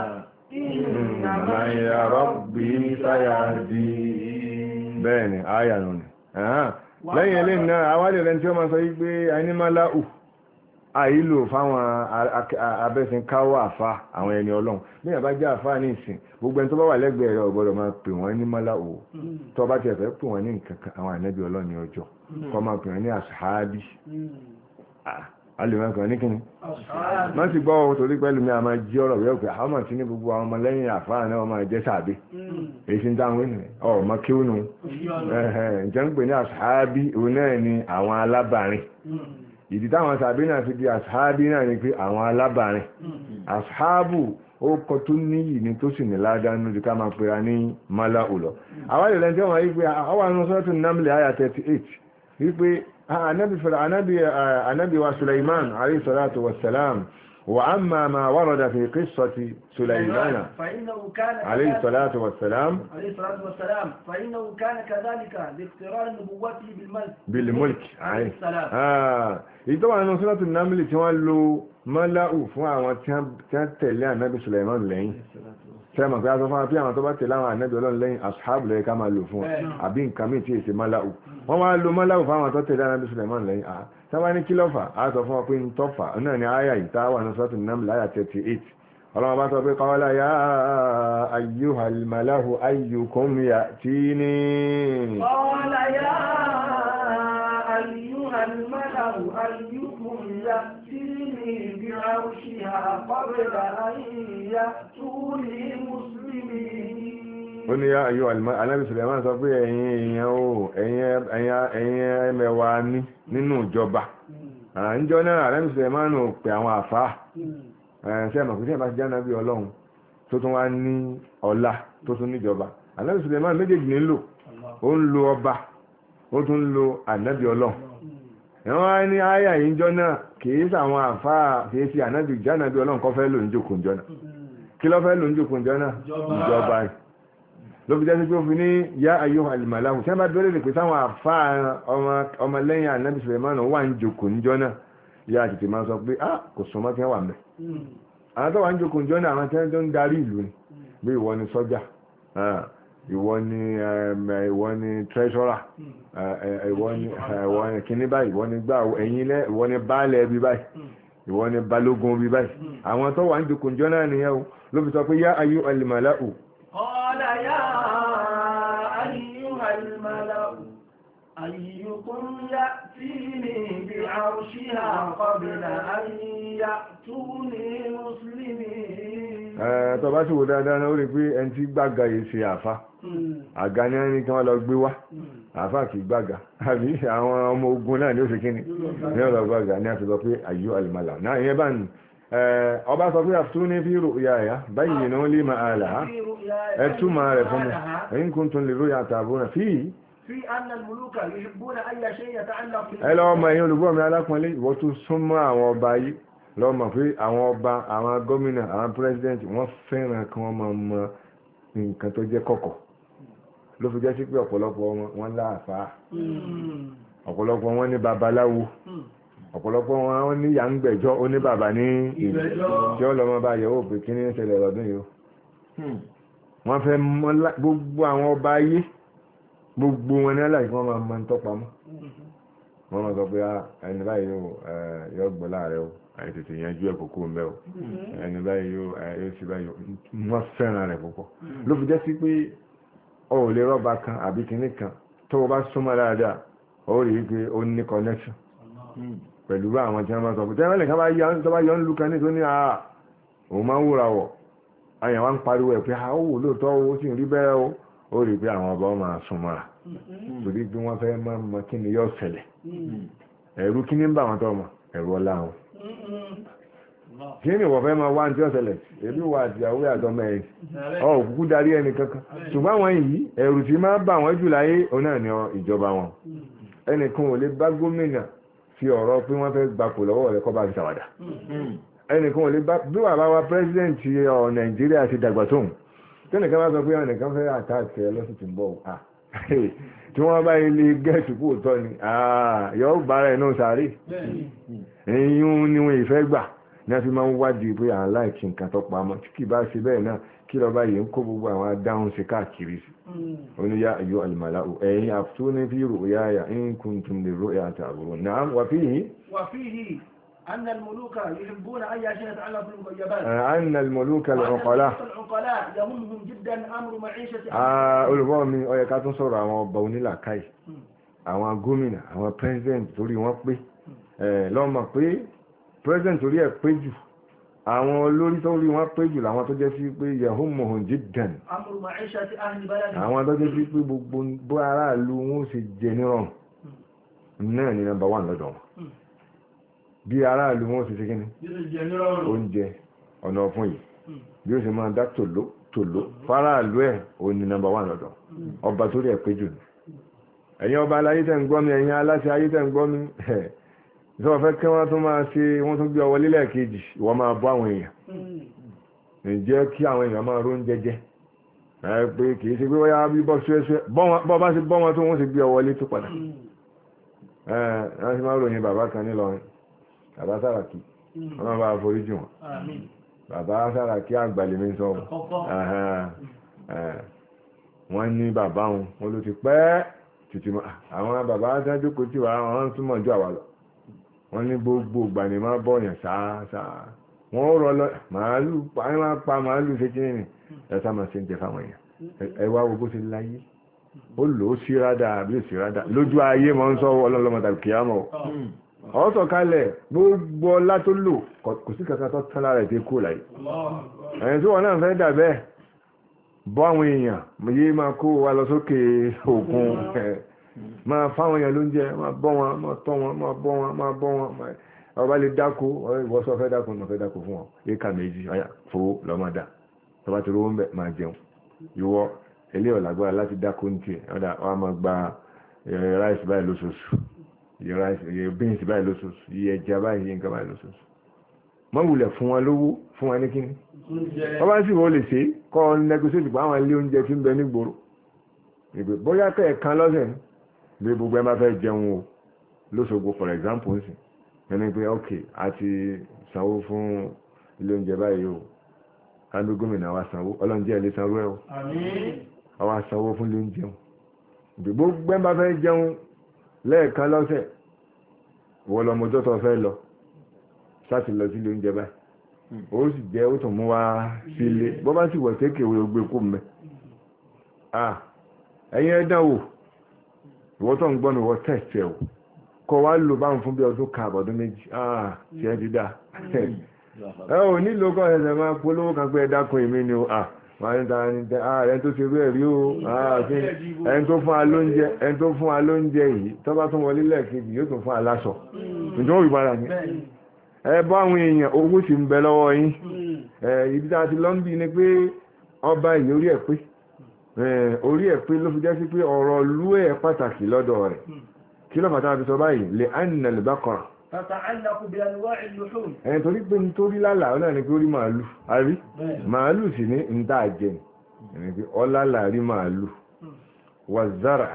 inna ya rabbi sayahdi bẹ́ẹ̀ ni àyà nù ni lẹ́yìn eléyìí náà àwádìí rẹ̀ tí ó máa sọ yí pé àìnímọ́láhù àìlò fáwọn abẹ́sìnkáwọ́ àfá àwọn ẹni Ọlọ́run ní àbá jẹ́ àfá ní ìsìn gbogbo ẹni tó bá wà lẹ́gbẹ̀ẹ́ rẹ̀ ọ̀gbọ́dọ̀ máa pè wọ́n ní mọ́láhù tó bá ti ẹ̀fẹ́ pè wọ́n ní nǹkan àwọn ànábì Ọlọ́run ní ọjọ́ kọ́ máa pè wọ́n ní àṣàábí alìmọ̀kàn ní kíni má ti gbọ́ ohun torí pẹ́lú mi a máa jí ọ̀rọ̀ wíwọ́ pé àwọn máa ti ní gbogbo àwọn ọmọlẹ́yìn àfáà náà máa jẹ́ sàbí èyí tí ń dáhùn ní ọmọ kíúnù ìjẹ́ ń pè ní àṣàábí òun náà ni àwọn alábàárin ìdí táwọn sàbí náà fi di àṣàábí náà ni pé àwọn alábàárin àṣàábù ó kọ tó níyì ní tó sì ní ládánú ju ká máa pera ní mọ́lá òlọ àwọn ìrẹ̀lẹ̀ tí wọ́n yí pé àwọn àwọn sọ́tún námìlì àyà thirty eight wípé النبي النبي النبي وسليمان عليه الصلاة والسلام وأما ما ورد في قصة سليمان فإنه كان عليه الصلاة والسلام عليه الصلاة والسلام فإنه كان كذلك لاقتران نبوته بالملك بالملك عليه السلام آه طبعا أنه سورة النمل تولوا ملأوا فوا وتتلع النبي سليمان لين sẹ́mọ̀ pé a sọ fún wa pé àwọn tó bá tẹ̀lé àwọn ànábì Ọlọ́run lẹ́yìn ashabu lẹ́yìn ká máa lò fún àbí nǹkan mí tí èsì mọ́láhù wọ́n wá lo mọ́láhù fún àwọn tó tẹ̀lé ànábì Sulaiman lẹ́yìn à sábà ní kí lọ́fà a sọ fún wa pé ń tọ́fà náà ni àyà yìí tá wà ní sọ́tù Naml àyà thirty eight Ọlọ́run bá sọ pé qala ya ayyuhal malahu ayyukum ya'tini qala ya ayyuhal malahu ayyukum ya'tini bi'arshiha qabla an ya'tuni muslimin. Ó ní yá ayọ́ Ànábì Sulaiman sọ pé ẹ̀yin èèyàn o ẹ̀yin ẹmẹ̀wà ní nínú ìjọba àránjọ́ náà Ànábì Sulaiman ò pè àwọn àfáà ṣe ẹ̀mọ̀ kìí ṣe ìbáṣe jáná bí Ọlọ́run tó tún wá ní ọlá tó tún níjọba Ànábì Sulaiman méjèèjì nílò ó ń lo ọba ó tún ń lo ànábì Ọlọ́run ẹ̀wọ́n á ní àyà ìjọ náà kìí sàwọn àfáà kìí sí ànábì jáná bí Ọlọ́run kọ́ fẹ́ lò ní jòkó ìjọ náà kí ló fẹ́ lò ń jòkó ìjọ náà ìjọba yìí ló fi jẹ́ pé ó fi ní yá ayyuha al-mala'u tí wọ́n bá bẹ̀rẹ̀ lè pè sáwọn àfa ọmọlẹ́yìn Ànábì Suleiman wà ń jòkó ìjọ náà yá àtìtì máa sọ pé ah kò sọ mọ́ kí wọ́n wà mẹ́ àwọn tó wà ń jòkó ìjọ náà àwọn tí wọ́n ń darí ìlú ni bí ìwọ ni sọ́jà ìwọ ni ìwọ ni treasurer ìwọ ni ìwọ ni kíní báyìí ìwọ ni gbà ẹ̀yìn lẹ́ ìwọ ni baálẹ̀ bí báyìí ìwọ ni balógun bí báyìí àwọn tó wà ń jòkó ìjọ náà nìyẹn o ló fi sọ pé yá ayyuha al-mala'u. qala ya ayyuha al-mala'u ayyukum ya'tini bi'arshiha qabla an ya'tuni muslimin. tó bá sì wò dáadáa náà ó rí pé ẹni tí gbága yìí ṣe àfá àga ní ẹni tí wọ́n lọ gbé wá àfá kì í gbága àbí àwọn ọmọ ogun náà ní ó ṣe kíni ní ọ̀lọ́ gbága ní àti sọ pé ayyuha al-mala'u náà ìyẹn bá ní ọba sọ pé aftuni fi ru'yaya bayyinu li ma'alaha ẹ túmọ̀ rẹ̀ fún mi in kuntum li ru'ya ta'buna fi في أن الملوك يحبون أي شيء يتعلق ẹ lọ́wọ́ ọmọ ẹ̀yìn olùgbọ́ mi alápọ̀nlé ìwọ tún súnmọ́ àwọn ọba yìí lọ́mọ pé àwọn ọba àwọn gómìnà àwọn pírẹsidẹ́ntì wọ́n fẹ́ràn kí wọ́n máa mọ nǹkan tó jẹ́ kọ̀kọ̀ ló fi jẹ́ sí pé ọ̀pọ̀lọpọ̀ wọn láàfáà ọ̀pọ̀lọpọ̀ wọn ní babaláwo ọ̀pọ̀lọpọ̀ wọn ní yàǹgbẹ̀jọ́ ó ní bàbá ní ìgbẹ́jọ́ tí ó lọ́mọ bá yẹ̀wò pé kí ní ṣẹlẹ̀ lọ́dún yìí wọ́n fẹ́ mọ̀ gbogbo àwọn ọba ayé gbogbo wọn ní aláìsí wọn máa ń tọ́pa mọ́ wọ́n máa sọ pé ẹni báyìí yóò gbọ́ láàrẹ̀ o àyè tètè yanjú ẹ̀ kókó ń bẹ́ o ẹni báyìí yóò sì báyìí wọ́n fẹ́ràn rẹ̀ púpọ̀ ló fi jẹ́ sí pé ọ ò lè rọ́ba kan àbí kinní kan tó o bá súnmọ́ dáadáa ó rí i pé ó ní connection pẹ̀lú àwọn tí wọ́n máa sọ pé tẹ́wọ́n lè ká bá yọ ń lu kan ní tó ní àá òun máa ń wúra wọ̀ àyàn wá ń pariwo ẹ̀ pé a ó wò lóòótọ́ ó sì ń rí bẹ́ẹ̀ o ó rí i pé àwọn ọba máa súnmọ́ra torí bí wọ́n fẹ́ máa mọ kí ni yóò ṣẹlẹ̀ ẹ̀rù kí ni ń bá wọn tọ́ mọ̀ ẹ̀rù ọlá wọn kí ni wọ́n fẹ́ máa wá ní tí ó ṣẹlẹ̀ èbí wà àti àwé àtọmọ ẹ̀ ọ òkúkú darí ẹni kankan ṣùgbọ́n àwọn yìí ẹ̀rù tí máa bà wọ́n jù láyé òun náà ni ìjọba wọn ẹnìkan ò lè bá gómìnà fi ọ̀rọ̀ pé wọ́n fẹ́ gbapò lọ́wọ́ rẹ̀ kọ́ bá fi ṣàwàdà ẹnìkan ò lè bá bí wàá bá wa pírẹsidẹ́ǹtì Nàìjíríà ti dàgbà tóun tẹ́nìkan bá sọ pé ẹnìkan fẹ́ àtàkì ẹ lọ́sùn tí ń bọ̀ tí wọ́n bá ilé gẹ́ẹ̀sì kú òtọ́ ni yọ bára ẹ̀ náà sáré ẹ̀yìn ni wọ́n ìfẹ́ gbà ní a fi máa ń wádìí pé à ń láìkí nǹkan tó pamọ́ tí kì bá ṣe bẹ́ẹ̀ náà kí lọ bá yìí ń kó gbogbo àwọn adáhùn sí káàkiri sí oníyá ayyuha al-mala'u ẹ̀yìn aftuni fi ru'yaya in kuntum lir-ru'ya ta'burun na'am wa fihi أن الملوك يحبون أي شيء يتعلق بالمغيبات. أن الملوك العقلاء. العقلاء يهمهم جدا أمر معيشة. olùbọ́ mi ó yẹ ká tún sọ̀rọ̀ àwọn ọba onílàkàyè àwọn gómìnà àwọn president torí wọ́n pé lọ́mọ pé president torí ẹ̀ pé jù àwọn olórí tó rí wọ́n pé jù làwọn tó jẹ́ sí pé yahummuhum jiddan. أمر معيشة أهل بلد. àwọn tó jẹ́ sí pé gbogbo bó aráàlú wọn ó ṣe jẹ nírọ̀rùn náà ni number one lọ́dọ̀ wọn bí aráàlú wọn sì ṣe kí ni oúnjẹ ọ̀nà ọ̀fun yìí bí ó sì máa dá tòló tòló fáráàlú ẹ̀ òun ni nọ́mbà wà lọ́dọ̀ ọba tó rí ẹ̀ pé jù ní ẹ̀yin ọba aláyé tẹ́ ń gbọ́ mi ẹ̀yin aláṣẹ ayé tẹ́ ń gbọ́ mi ìṣọ́ fẹ́ kí wọ́n tún máa ṣe wọ́n tún gbé ọwọ́ lílẹ̀ kejì ìwọ́n máa bọ́ àwọn èèyàn ǹjẹ́ kí àwọn èèyàn máa ró ń jẹjẹ ẹ pé kì í ṣe pé wọ́n yá bí bọ́ ṣúẹ́ṣúẹ́ bọ́ bá ṣe bọ́ wọn tó wọ́n ṣe gbé ọwọ́ lé tó padà ẹ̀ wọ́n ṣe máa ròyìn bàbá kan nílọrin bàbá Sàràkí ọmọ bá foríjì wọn bàbá Sàràkí àgbàlẹ̀ mi sọ wọ́n ní bàbá wọn wọ́n ló ti pẹ́ títí àwọn bàbá dájókòó tí wà wọ́n túnmọ̀ jù àwà lọ wọ́n ní gbogbo ìgbà ní máa bọ́ọ̀yàn sáà wọ́n rọ lọ màálù pa màálù ṣe kí ní ẹ̀sà máa ṣe ń jẹ fáwọn èèyàn ẹwà gbogbo ṣe láyé ó lò ó sí rádà àbí ò sí rádà lójú ayé mọ́ ń sọ ọlọ́lọ́mọdà kìámọ̀ ọ̀sọ̀ kalẹ̀ gbogbo ọlá tó lò kò sí kankan tó tán lára ìdí kó láyé ẹ̀yìn tí wọ́n náà fẹ́ dà bẹ́ẹ̀ bọ́ àwọn èèyàn yé máa kó wa lọ sókè òkun máa fáwọn èèyàn lóúnjẹ máa bọ́ wọn máa tọ́ wọn máa bọ́ wọn máa bọ́ wọn ọba lè dáko ìwọ́sọ fẹ́ dáko náà fẹ́ dáko fún wọn éka méjì ọ̀yà fowó lọ́mọdà tọba tí rówó ń bẹ̀ máa jẹun ìwọ ilé ọ̀làgbára láti dáko ní tiẹ̀ ọ̀dà wọn máa gba ráìsì báyìí lóṣooṣù iye beans báyìí lóṣooṣù iye ẹja báyìí iye nǹkan báyìí lóṣooṣù mọ́ wulẹ̀ fún wọn lówó fún wọn ní kíní wọ́n bá sì wọ́n lè ṣe kọ́ negotiate pa àwọn ilé oúnjẹ tí ń bẹ nígboro ìgbè bóyá kẹ́ẹ̀kan lọ́sẹ̀ bí gbogbo ẹ máa fẹ́ jẹun o lóṣogbo for example ń sìn ẹni pé ok àti sanwó fún ilé oúnjẹ báyìí o káńdó gómìnà wa sanwó ọlọ́njẹ́ ilé sanwó ẹ̀ o àwa sanwó fún ilé oúnjẹ o ìgbè gbogbo ẹ máa fẹ́ jẹun lẹ́ẹ̀kan lọ́sẹ̀ wọ́n lọ́mọjọ́ tó fẹ́ lọ sáti lọ sí ilé oúnjẹ báyìí ó sì jẹ́ ó tún mú wá sílé bọ́ bá sì wọ̀ tékèwé ogbe kó mẹ́ ẹ̀yin ẹ̀dán wò ìwọ́n tó ń gbọ́ mi wọ́n tẹ̀sẹ̀ o kọ́ wá lò bá ń fún bí ọdún kan àbọ̀dún méjì ṣe é ti dá ẹ ò nílò kọ́ ẹsẹ̀ máa polówó kan pé ẹ dákun èmi ni o máa ń ta ẹni tẹ ẹni tó ṣe bẹ́ẹ̀ rí o ẹni tó fún alóúnjẹ ẹni tó fún alóúnjẹ yìí tó bá tún wọlé lẹ́ẹ̀kejì yóò tún fún aláṣọ ìjọba ìbára yẹn ẹ bọ́ àwọn èèyàn owó sì ń bẹ lọ́wọ́ yín ibi tá a ti lọ́ńbì ni pé ọba yìí orí ẹ̀ pé orí ẹ̀ pé ló fi jẹ́ sí pé ọ̀rọ̀ lú ẹ̀ pàtàkì lọ́dọ̀ rẹ̀ kí ló fàtà fi sọ báyìí lè ánìyàn lè bá kọ̀rọ̀ ẹni torí pé nítorí lálà ọ̀nà ni pé ó rí màálù àrí màálù sì ní ń tà jẹ ẹni pé ọlálà rí màálù wàzára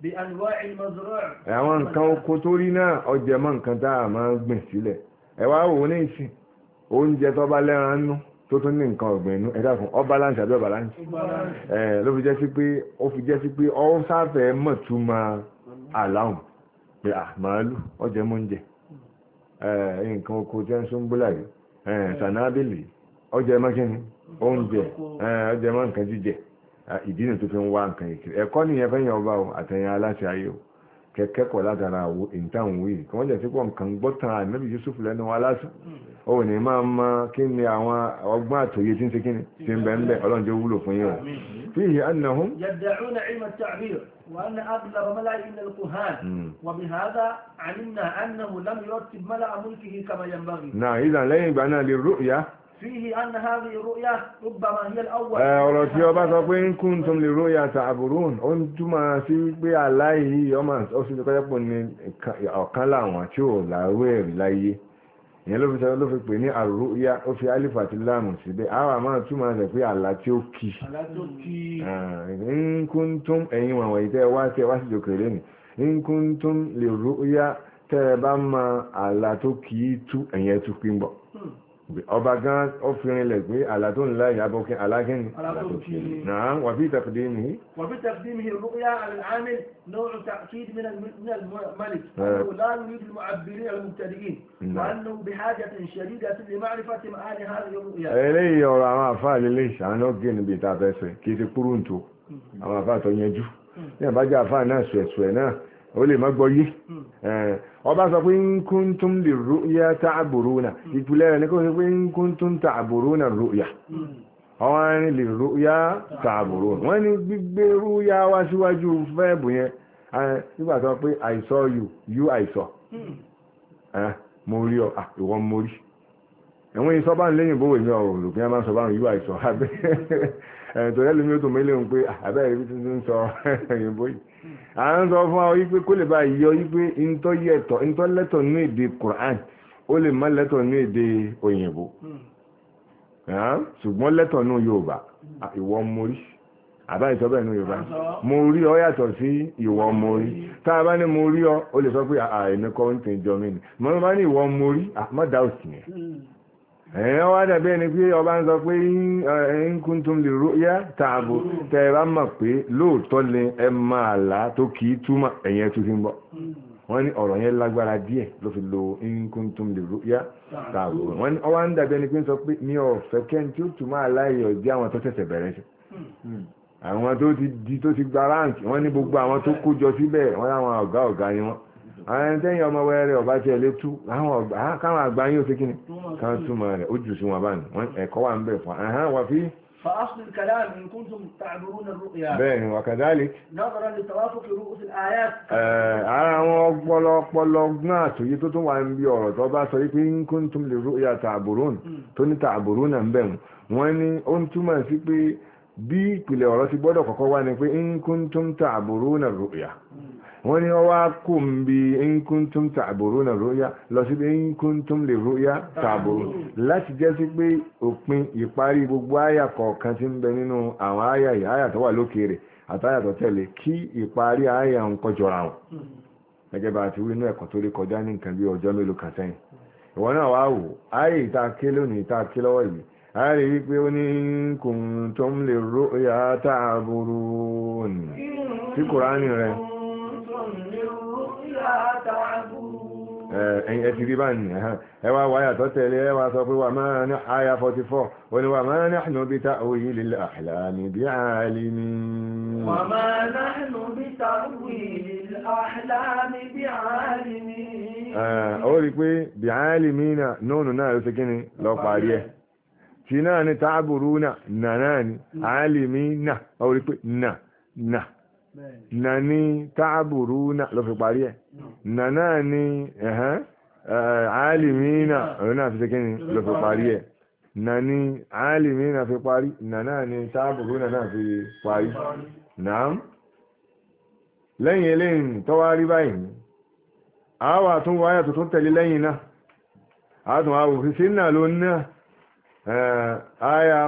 àwọn nǹkan oko tó rí náà ọjẹ́ mọ́ nǹkan tá a máa gbìn sílẹ̀ ẹ wá wò ní ìsìn oúnjẹ tó bá lẹ́ran nú tó tún ní nǹkan ọ̀gbìn inú ẹ̀dá fún ọ balance àbí ọ balance ẹ̀ ló fi jẹ́ sí pé ó fi jẹ́ sí pé ọ sáfẹ́ mọ̀ tún máa àláhùn pé à màálù ọjẹ́ mọ́ oúnjẹ nǹkan oko jẹ́ ń sún búlà yìí sànábìlì ọjẹ́ mọ́ kíni oúnjẹ ọjẹ́ mọ́ nǹkan jíjẹ ìdí nì tó fi ń wá nǹkan ìkiri ẹ̀kọ́ nìyẹn fẹ́yìn ọba o àtẹ̀yìn aláṣẹ ayé o kẹ́kẹ́kọ̀ọ́ látara ìtàn wí kí wọ́n jẹ́ sí pọ̀ nǹkan gbọ́tàn ànábì Yusuf lẹ́nu wa lásán ó ní máa mọ kí ni àwọn ọgbọ́n àtòyé tí ń ṣe kíni tí ń bẹ ń bẹ ọlọ́run jẹ́ wúlò fún yín o fíhì annahum يدعون علم التعبير وأن أغلب ملأ من الكهان وبهذا علمنا أنه لم يرتب ملأ ملكه كما ينبغي. نعم إذا لا يبنى للرؤيا فيه أن هذه الرؤيا ربما هي الأول. ọ̀rọ̀ tí ọba sọ pé ń kún tó lè róyà ta'burun ó ń túmọ̀ sí pé aláìyí ọmọ ó sì kọ́jọ́ pọ̀ ní ọ̀kan láwọn tí ò láwé ẹ̀rí láyé ìyẹn ló fi sọ ló fi pè ní àrùyá ó fi alifa àti láàmù síbẹ̀ àwọn àmọ́ túmọ̀ rẹ̀ pé àlá tí ó kì ń kún tó ẹ̀yìn wọ̀nyí yìí tẹ́ wá tẹ́ wá sí jòkèrè lẹ́nu ń kún tó lè róyà tẹ́ ẹ bá mọ àlá tó kì í tú ẹ̀yìn ẹ̀ tú pín bọ̀ ọba gan ó fi rinlẹ̀ pé àlá tó ń lá ìyàbọ̀ kí alákẹ́ni náà wà fi taqdimihi وفي تقديمه الرؤيا على العامل نوع تأكيد من من الملك أنه لا يريد المعبرين المبتدئين وأنه بحاجة شديدة لمعرفة معاني هذه الرؤيا. eléyìí ọ̀rọ̀ àwọn àfáà lélẹ̀ ìṣàánú ọ̀gẹ́ níbi ìta àfẹ́sẹ̀ kì í ti kúrú ń tó àwọn àfáà tó yẹjú ní àbájá àfáà náà sùẹ̀sùẹ̀ náà ó lè má gbọ́ yé ọba sọ pé ń kuntum lè ru'ya ta'buruna ìpìlẹ̀ rẹ̀ ní kó sọ pé ń kuntum ta'buruna ru'ya ọwọ́n ní lè ru'ya ta'buruna wọ́n ní gbígbé ru'ya wá síwájú fẹ́ẹ̀bù yẹn nígbà tó pé I saw you you I saw mo rí ọ ìwọ mo rí ẹ̀wọ̀n ìsọ́bà ń lẹ́yìn bówó ìmọ̀ ọ̀rọ̀ kí wọ́n máa sọ bá you I saw abẹ́ ẹ̀tọ́ ẹlòmí ó tó mẹ́lẹ̀ ń pé abẹ́rẹ́ ibi tuntun ń sọ òyìnbó yìí à ń sọ fún ọ wípé kó lè bá yọ wípé ntọ́ yẹtọ̀ ntọ́ lẹ́tọ̀ ní èdè Quran ó lè má lẹ́tọ̀ ní èdè òyìnbó ṣùgbọ́n lẹ́tọ̀ ní Yorùbá ìwọ mórí àbá ìsọ bẹ́ẹ̀ ní Yorùbá mo rí ọ yàtọ̀ sí ìwọ mórí tá a bá ní mo rí ọ ó lè sọ pé àìní kọ́ ń tẹ̀ jọ mí ni mo bá ní ìwọ mórí má dá òsì yẹn ẹ̀yìn wá dàbí ẹni pé ọba ń sọ pé ń kún tó lè róyá tààbò tẹ ẹ bá mọ̀ pé lóòótọ́ lè ẹ máa là tó kì í túmọ̀ ẹ̀yìn ẹ̀ tó fi ń bọ̀ wọ́n ní ọ̀rọ̀ yẹn lágbára díẹ̀ ló fi lo ń kún tó lè róyá tààbò wọ́n ní ọwá ń dàbí ẹni pé ń sọ pé mi ò fẹ́ kẹ́ni tí ó túmọ̀ aláìyọ̀ jẹ́ àwọn tó ṣẹ̀ṣẹ̀ bẹ̀rẹ̀ sí àwọn tó ti di tó ti gba ráǹkì wọ́n ní gbogbo àwọn tó kó jọ síbẹ̀ wọ́n láwọn ọ̀gá ọ̀gá ni wọ́n àwọn ẹni tẹ́yìn ọmọ wẹ́rẹ́ ọba tí ẹ lé tú káwọn àgbà yín ó fi kíni káwọn túmọ̀ rẹ̀ ó jù sí wọn báyìí wọ́n ẹ̀kọ́ wà ń bẹ̀ fún ahán wà fi. فأصل الكلام إن كنتم تعبرون الرؤيا. بẹ́ẹ̀ ni وكذلك. نظرا لتوافق رؤوس الآيات. ara àwọn ọpọlọpọlọ náà àtòyí tó tún wà ń bí ọ̀rọ̀ tó bá sọ wípé إن كنتم للرؤيا تعبرون tó ní تعبرون náà ń bẹ̀ wọ́n ní ó ń túmọ̀ sí pé bí ìpìlẹ̀ ọ̀rọ̀ ti gbọ́dọ̀ kọ́kọ́ wá ní pé إن كنتم تعبرون الرؤيا wọ́n ní ọwá kò ń bí in kuntum ta'buruna ru'ya lọ sí pé in kuntum li ru'ya ta'burun láti jẹ́ sí pé òpin ìparí gbogbo àyà kọ̀ọ̀kan tí ń bẹ nínú àwọn àyà yìí àyà tó wà lókè rẹ̀ àtàyà tó tẹ̀lé kí ìparí àyà ń kọjọra wọn gẹ́gẹ́ bá ti wí inú ẹ̀kọ́ tó rí kọjá ní nǹkan bí ọjọ́ mélòó kan sẹ́yìn ìwọ náà wá wò àyè ìta ké lónìí ìta ké lọ́wọ́ yìí a rí wípé ó ní kuntum li ru'ya ta'burun tí kùránì rẹ̀ ẹ̀yìn ẹ̀ ti rí bá ní ẹwà wáyà tó tẹ̀lé ẹwà sọ pé wà máa ní àyà forty-four ó ní wà máa nahnu bi ta'wilil ahlami bi'alimin wà máa nahnu bi ta'wilil ahlami bi'alimin ó rí pé bi'alimin náà nóònù náà ló ṣe kí ni lọ parí ẹ̀ tí náà ni ta'buruna nà náà ni alimina ó rí pé nà nà nà ní ta'buruna ló fi parí ẹ̀ nà náà ni ẹ̀hán alimina ọ̀rọ̀ náà fi ṣe ló fi parí ẹ̀ nà ní alimina fi parí nà náà ni ta'buruna náà fi parí náà lẹ́yìn eléyìn tó wá rí báyìí àwà tún wáyà tó tún tẹ̀lé lẹ́yìn náà àtún àwò fi sí náà ló náà àyà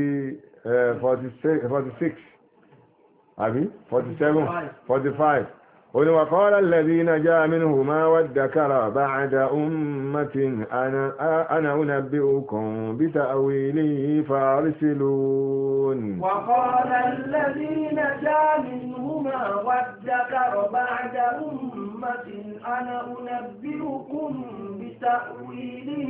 forty-six àbí forty-seven forty-five قل وقال الذي نجا منهما وادكر بعد أمة أنا, أنا أنبئكم بتأويله فارسلون وقال الذي نجا منهما وادكر بعد أمة أنا أنبئكم بتأويله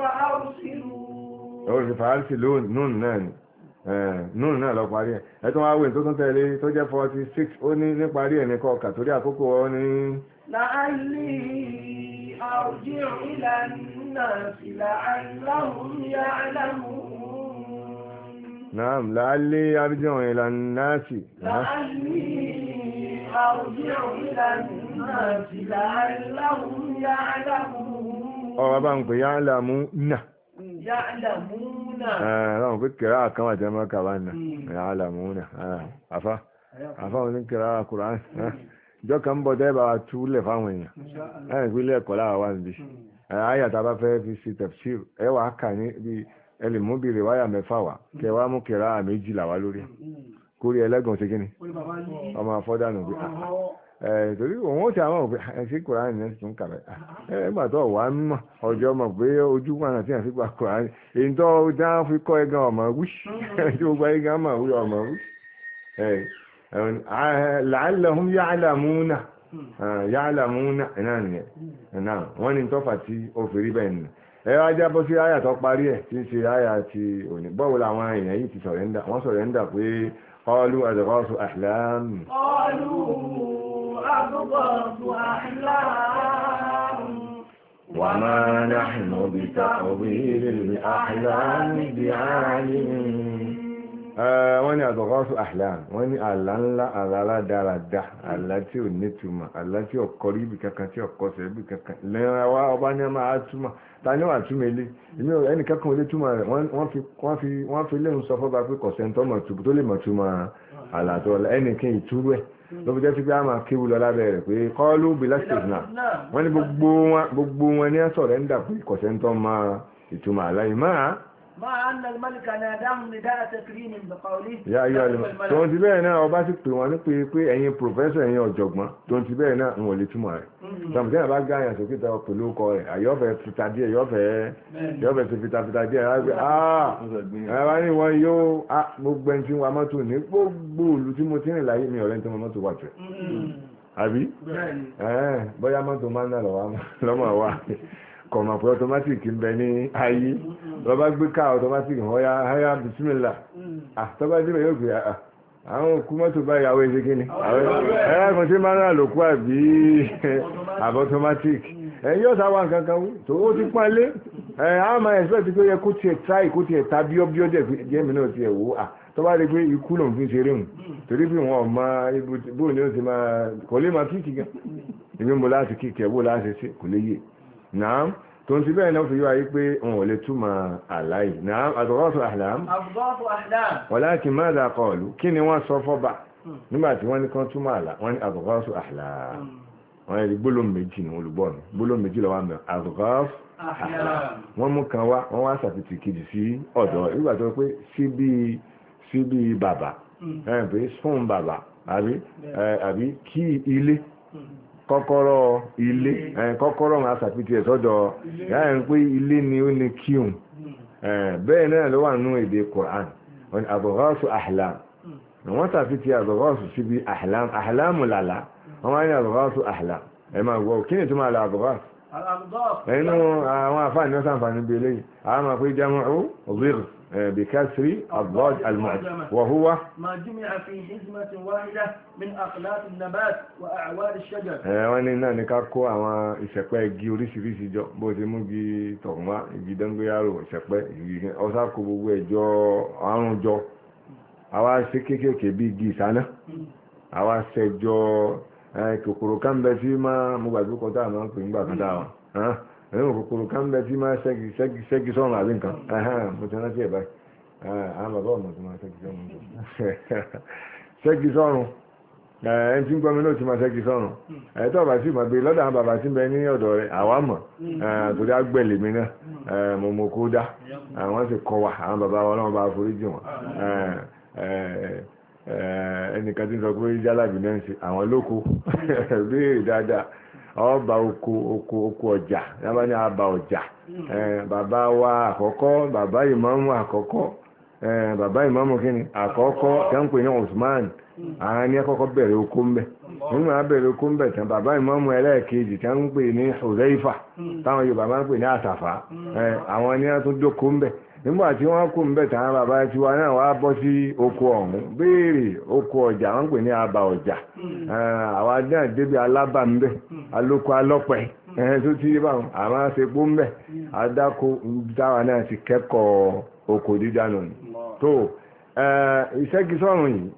فارسلون فارسلون نون نان nùn náà lọ parí ẹ̀ ẹ̀tún wá wèé tó tún tẹ̀lé tó jẹ́ forty-six ó ní ní parí ẹ̀ ní kọkà torí àkókò ọ ní. la'alli arji'u ila an-nasi la'allahum ya'lamun. naam la'alli arji'u ila an-nasi. la'alli arji'u ila an-nasi la'allahum ya'lamun. ọ̀rọ̀ bá ń pè ya'lamuna. ya'lamuna. ẹ̀rọ pé kìrá àkánwà jẹ́ mọ́ kàbánà ya'lamuna àfá àfá wọn ní kìrá Kùránì ìjọ kan bọ̀ dẹ́bà túlẹ̀ fáwọn èèyàn ẹ̀rìn pínlẹ̀ ẹ̀kọ́ láwà níbi ayàtà bá fẹ́ fi sí tafsir ẹwà kà ní bí ẹlìmúbìrì wáyà mẹ́fà wà kẹwàá mú kìrá méjìlá wá lórí kórí ẹlẹ́gùn sí kíni ọmọ afọ́dánù bí torí òun ó ti àwọn òpin ẹ̀sìn Kùránì ní ẹ̀sìn kàbẹ̀ ẹgbà tó wà ń mọ̀ ọjọ́ mọ̀ pé ojú pàánà tí àti gbà Kùránì èyí tó já fi kọ́ ẹgan ọmọ wíṣ tí gbogbo ẹgan mọ̀ wí ọmọ wíṣ la'allahum ya'lamuna ya'lamuna náà nìyẹn náà wọ́n ní tọ́fà tí ó fi rí bẹ́ẹ̀ nù ẹ wá jábọ́ sí àyà tó parí ẹ̀ tí ń ṣe àyà ti òní bọ́wọ́ làwọn èèyàn yìí ti sọ̀rẹ́ńdà wọ́n sọ̀rẹ́ńdà pé qalu adghasu ahlam أضغاث أحلام وما نحن بتأويل الأحلام بعالمين wọ́n ní adghasu ahlam wọ́n ní àlá ńlá àlá dáradá àlá tí ò ní túmọ̀ àlá tí ò kọrí ibi kankan tí ò kọsẹ̀ ibi kankan lẹ́yìn wa ọba ní ọmọ àtúmọ̀ ta ní wà túmọ̀ ilé ìmí ẹnì kankan ilé túmọ̀ rẹ̀ wọ́n fi léhùn sọ fọ́ba pé kọ̀sẹ̀ tó lè mọ̀ túmọ̀ àlá tó ẹnìkan ìtúrú ẹ̀ ló fi jẹ́ sí pé a máa kéwu lọ lábẹ́ rẹ̀ pé kọ́ọ́lù bílásìtì náà wọ́n ní gbogbo wọn ní sọ̀rọ̀ ń dà pé kọ̀sẹ̀ ń tọ́ máa ìtumọ̀ àlàyé máa. مع أن الملك ناداهم نداء تكريم بقوله يا أيها الملك tó ń ti bẹ́ẹ̀ náà ọba sì pè wọ́n ní pé pé ẹ̀yin pòfẹ́sọ̀ ẹ̀yin ọ̀jọ̀gbọ́n tó ń ti bẹ́ẹ̀ náà ń wọlé túmọ̀ rẹ̀ sàmùtẹ́ àbá gáyàn sókè tó pẹ̀lú ọkọ rẹ̀ àyọ́fẹ́ fita díẹ̀ yọ́fẹ́ fi fita fita díẹ̀ láti ah ẹ̀rọ ni wọ́n yóò gbogbo ẹni tí wọ́n mọ́tò ní gbogbo òlu tí mo ti rìn láyé mi ọ̀rẹ́ tí mo mọ́tò wà tẹ̀ àbí bóyá mọ́tò máa ń nà lọ́mọ wa kọ̀mọ̀ pé automatic ń bẹ ní ayé lọ́bá gbé ká automatic wọ́n ya háyà bisimilá àtọ́bá jíbẹ̀ yóò gbé àwọn òkú mọ́tò bá ìyàwó ẹ̀ṣẹ́ kí ni ẹ̀rẹ́kùn tí máa ń rà lòkú àbí àbọ̀ automatic ẹ̀yìn yóò sáwà nǹkan kan wú tó ó ti pọ́nlé ẹ̀ á máa ẹ̀sọ́ ti pé yẹ kó tiẹ̀ tráì kó tiẹ̀ ta bíọ́ bíọ́ jẹ́ mi náà tiẹ̀ wò á tó bá rí pé ikú lòun fi ṣeré hùn torí bí wọn ọmọ ibùdó ni ó ti máa kò lè máa kíkì gan ìmí mo láti kíkì ẹ̀ wò láti ṣe kò lè yé náà tó ń ti bẹ́ẹ̀ náà fi yíwa yí pé wọn ò lè túmọ̀ àláì náà adghasu ahlam أضغاث أحلام walakin madha qalu kí ni wọ́n sọ fọ́ba nígbà tí wọ́n ní kán túmọ̀ àlá wọ́n ní adghasu ahlam wọ́n ní gbólóhùn méjì ní olùgbọ́ mi gbólóhùn méjì lọ́wọ́ àmì adghasu ahlam wọ́n mú kan wá wọ́n wá sàfitì kejì sí ọ̀dọ̀ nígbà tó pé síbí síbí bàbá ẹ̀ pé fún bàbá àbí àbí kí ilé kọ́kọ́rọ́ ilé kọ́kọ́rọ́ máa sàfitì ẹ̀ sọ́dọ̀ yáà ń pé ilé ni ó ní kíhùn bẹ́ẹ̀ náà ló wà nínú èdè Qur'an wọ́n ní adghasu ahlam wọ́n sàfitì adghasu síbi ahlam ahlamu làlá wọ́n máa ní adghasu ahlam ẹ máa gbọ́ kí ni tó máa la adghasu ẹnu àwọn àfáàní wọ́n sàǹfààní bí eléyìí àwọn máa pé jam'u dhigh بكسر الضاد المعجم وهو ما جمع في حزمة واحدة من أخلاق النبات وأعواد الشجر. wọ́n ní náà ní ká kó àwọn ìṣẹ̀pẹ̀ igi oríṣiríṣi jọ bó ti mú igi tọ̀gbọ́n igi dóngóyárò ìṣẹ̀pẹ̀ igi ọ̀sá kó gbogbo ẹ̀jọ àrùn jọ àwa ṣe kéékèèké bí igi ìsáná àwa ṣẹjọ kòkòrò kan bẹ tí máa mú gbàgbé kọjá àmọ́ ń pè nígbà kan dáwà ẹ̀rọ kòkòrò kan bẹ tí máa ṣẹ́gi sọ́run àbí nǹkan mo ti rántí ẹ̀ báyìí àwọn bàbá ọmọ tó máa ṣẹ́gi sọ́run ṣẹ́gi sọ́run ẹni tí ń gbọ́mi náà ti máa ṣẹ́gi sọ́run ẹ̀tọ́ bàbá sí ìmọ̀gbé lọ́dọ̀ àwọn bàbá sí bẹ ní ọ̀dọ̀ rẹ̀ àwa mọ̀ torí àgbẹ̀lẹ̀ mi náà mo mọ̀ kó dá àwọn sì kọ́ wa àwọn bàbá wa náà bá forí jì wọ́n ẹnìkan tí ń sọ pé jálàbì náà ń ṣe àwọn lóko béèrè dáadáa ọba oko oko oko ọjà yàbá ní àbá ọjà bàbá wa àkọ́kọ́ bàbá ìmáàmù àkọ́kọ́ bàbá ìmáàmù kíni àkọ́kọ́ tẹ́ ń pè ní Usman àwọn ní àkọ́kọ́ bẹ̀rẹ̀ oko ń bẹ̀ nígbà bẹ̀rẹ̀ oko ń bẹ̀ tán bàbá ìmáàmù ẹlẹ́ẹ̀kejì tẹ́ ń pè ní Huzaifa táwọn Yorùbá máa ń pè ní Àsàfà àwọn ní àtún jókòó ń bẹ̀ nígbà tí wọ́n kú ń bẹ̀ tán bàbá tiwa náà wá bọ́ sí oko ọ̀hún béèrè oko ọjà wọ́n pè ní àbá ọjà àwa náà débi alábà ń bẹ̀ alóko alọ́pẹ́ tó ti yé báwọn àmọ́ àṣepọ̀ ń bẹ̀ adáko táwa náà ti kẹ́kọ̀ọ́ oko dídá nù tó ìṣẹ́gisọ́rùn yìí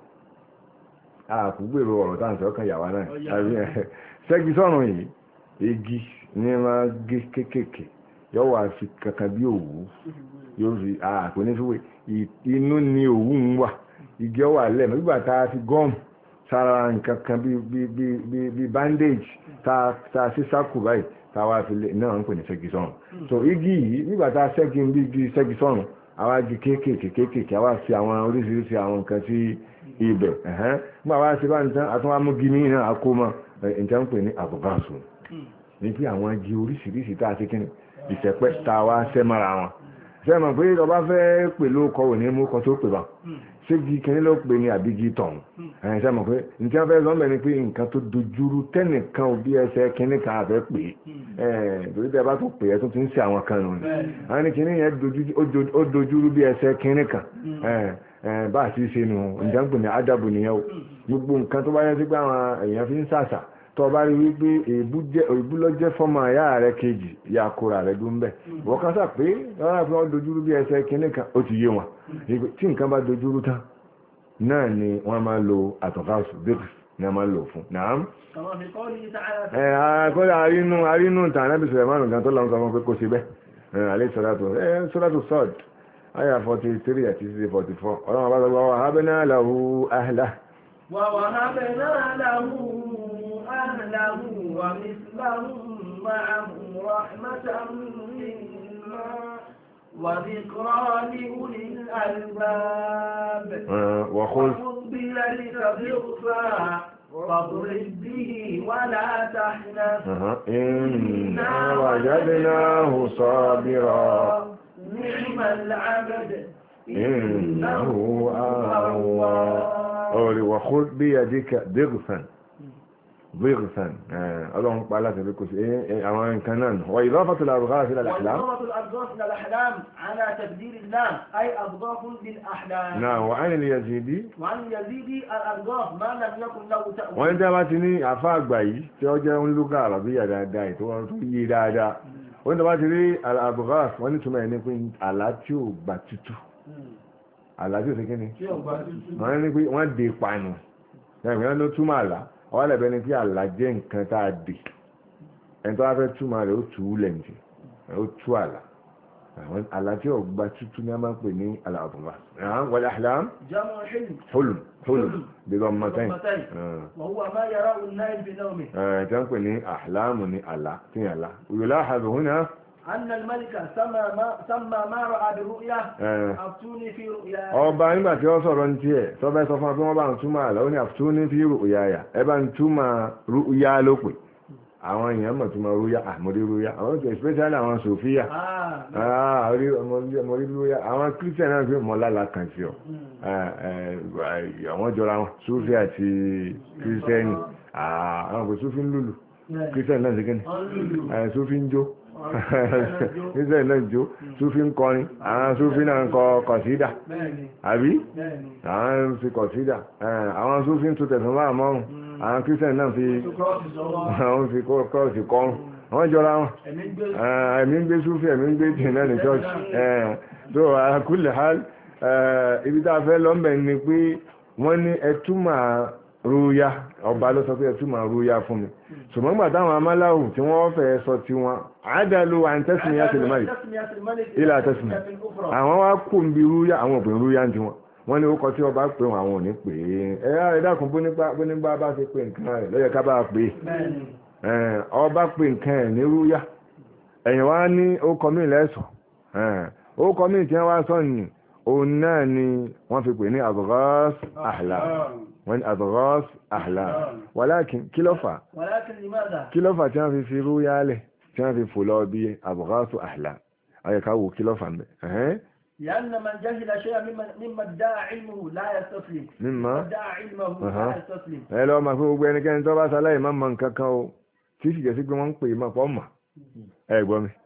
àkúgbèrò ọ̀rọ̀ tá à ń sọ kan yàwá náà ìṣẹ́gisọ́rùn yìí igi ní máa gé kéékèèké yóò wá fi kankan bí òwú yóò fi àpò ní fíwé inú ni òwú ń wà igi ọwà lẹ́mọ̀ nígbà tá a fi gọ́ọ̀mù sára nǹkan kan bí bandage tá a sí sákù báyìí tá a wá fi lé náà ń pè ní ṣẹ́gisọ́rùn so igi yìí nígbà tá a ṣẹ́gi bí igi ṣẹ́gisọ́rùn àwa igi kéékèèké kéékèèké àwa fi àwọn oríṣiríṣi àwọn nǹkan sí ibẹ̀ nígbà wá sí bá ń tán àtúnwá mú gíní náà àkó mọ́ nǹkan ń pè ní àbùkásù ní pé àwọn igi oríṣiríṣi tá a ṣe kíni ìṣẹ̀pẹ́ tá a wá ṣẹ́ mọ́ra wọn sẹ́mọ̀ pé ọba fẹ́ pè ló kọ òní mú kan tó pè bá ségi kìíní ló pè ní àbígi tọ̀hún ẹ̀yìn sẹ́mọ̀ pé ní tí wọ́n fẹ́ sọ́mọ̀ ni pé nǹkan tó dojúrú tẹ́nìkan ò bí ẹsẹ̀ kìíní kan àfẹ́ pè é torí tẹ́ bá tó pè é tó ti ń ṣe àwọn kan nù ní àwọn ní kìíní yẹn ó dojúrú bí ẹsẹ̀ kìíní kan bá a ti ṣe nù ǹjẹ́ ń pè ní ádàbò nìyẹn o gbogbo nǹkan tó bá yẹ sí pé àwọn èèyàn fi ń ṣàṣà tọba rí wípé èébú lọ jẹ́ fọ́mọ àyá rẹ̀ kejì ya kóra rẹ̀ dún bẹ́ wọ́n kan sá pé rárá pé wọ́n dojúrú bí ẹsẹ̀ kìíní kan ó ti yé wọn tí nǹkan bá dojúrú tán náà ni wọ́n máa lo àtọ̀káṣù bíkì ní a máa lò fún náà ẹ̀ àkọ́lẹ̀ àrínú àrínú tàn náà bí sọ̀rọ̀ márùn gan tó lọ́n sọ fún pé kò sí bẹ́ alẹ́ sọ́dátù sọ́d àyà forty three àti forty four ọlọ́run bá sọ wà wàhábẹ́nà lahu ahla wà wàhábẹ́nà lahu أهله ومثلهم معهم رحمة منا وذكرى لأولي الألباب وخذ بيدك ضغثا فاضرب به ولا تحنث إنا وجدناه صابرا نعم العبد إنه أواب وخذ بيدك ضغثا ضغثا أظن قالت بكم أمان كنان وإضافة الأضغاث إلى الأحلام وإضافة الأضغاث إلى الأحلام على تقدير الله أي أضغاث للأحلام نعم وعن اليزيدي وعن اليزيدي الأضغاث ما لم يكن له تأويل وإن تباتني أفاق باي تيوجه اللغة العربية دادا توجه دادا وإن تباتني الأضغاث وإن تمعني كنت على تيو باتتو على تيو سكيني وإن دي قانو يعني أنا تمالا ọwọ́ lẹ́bẹ̀ẹ́ ni pé àlá jẹ́ nǹkan tá a dè ẹni tó wá fẹ́ túmọ̀ rẹ̀ ó tù ú lẹ́ǹtì ó tú àlá àlá tí ó gba tútù ní a máa ń pè ní al-adghas wal ahlam جمع حلم hulm hulm bí dhammatain وهو ما يراه النائم في نومه tí wọ́n pè ní ahlamu ní àlá tí yàn lá yulahadhu huna أن الملك سمى ما سمى ما رأى برؤيا أفتوني في رؤيا ọba nígbà tí ó sọ̀rọ̀ ní tiẹ̀ tó bẹ́ sọ fún ọ pé wọ́n bá ń túmọ̀ àlá ó ní aftuni fi ru'yaya ẹ bá ń túmọ̀ ru'ya ló pè àwọn èèyàn mọ̀ túmọ̀ ru'ya àmọ́rí ru'ya àwọn tó especially àwọn sofia àmọ́rí ru'ya àwọn christian náà fi mọ̀ lálàá kan sí ọ àwọn jọra wọn sofi àti christian àwọn kò sofi ń lùlù christian náà ṣe kí ni sofi ń jó níṣẹ́ náà jó súfí ń kọrin àwọn súfí náà ń kọ kọ̀sídà àbí àwọn fi kọ̀sídà àwọn súfí ń tó tẹ̀sán máa mọ́rùn àwọn kírísítẹ̀n náà fi àwọn fi kọ́ọ̀sì kọrùn wọ́n jọra wọn ẹ̀mí ń gbé súfí ẹ̀mí ń gbé tì náà ní chọ́ọ̀chì tó àkúlẹ̀ hal ibi tá a fẹ́ lọ́mbẹ̀ ni pé wọ́n ní ẹtúmọ̀ rúyá ọba ló sọ pé ẹtúmọ̀ rúyá fún mi ṣùgbọ́n gbà táwọn amáláwù tí wọ́n fẹ́ sọ tí wọ́n àádálù àǹtẹ́sìmí yá tẹ̀lé máyì ilẹ̀ àtẹ́sìmí àwọn wá kò ń bi rúyá àwọn òpin rúyá ń ti wọn wọ́n ní ó kọ tí ọba pè wọn àwọn ò ní pè é ẹ̀yà ẹ̀dàkùn bónígbà bá fi pè nǹkan rẹ̀ lọ́yẹ ká bá pè é ọba pè nǹkan ẹ̀ ní rúyá ẹ̀yìn wá ní ó kọ mí lẹ́sọ̀ ó kọ mí tí wọ́n wá sọ ní òun náà ni wọ́n fi pè ní adghas ahlam wọ́n ní adghas ahlam walakin kí ló fà kí ló fà tí wọ́n fi fi rúyá lẹ̀ tí wọ́n fi fò lọ bí adghas ahlam ayẹ̀ká wò kí ló fà ń bẹ̀ لأن من جهل شيئا مما ادعى علمه لا يستسلم مما ادعى علمه لا يستسلم ẹ lọ máa fún gbogbo ẹnikẹ́ni tó bá ṣaláì máa mọ nǹkan kan o tí sì jẹ́ sí pé wọ́n ń pè máa pọ̀ mọ̀ ẹ gbọ́ mi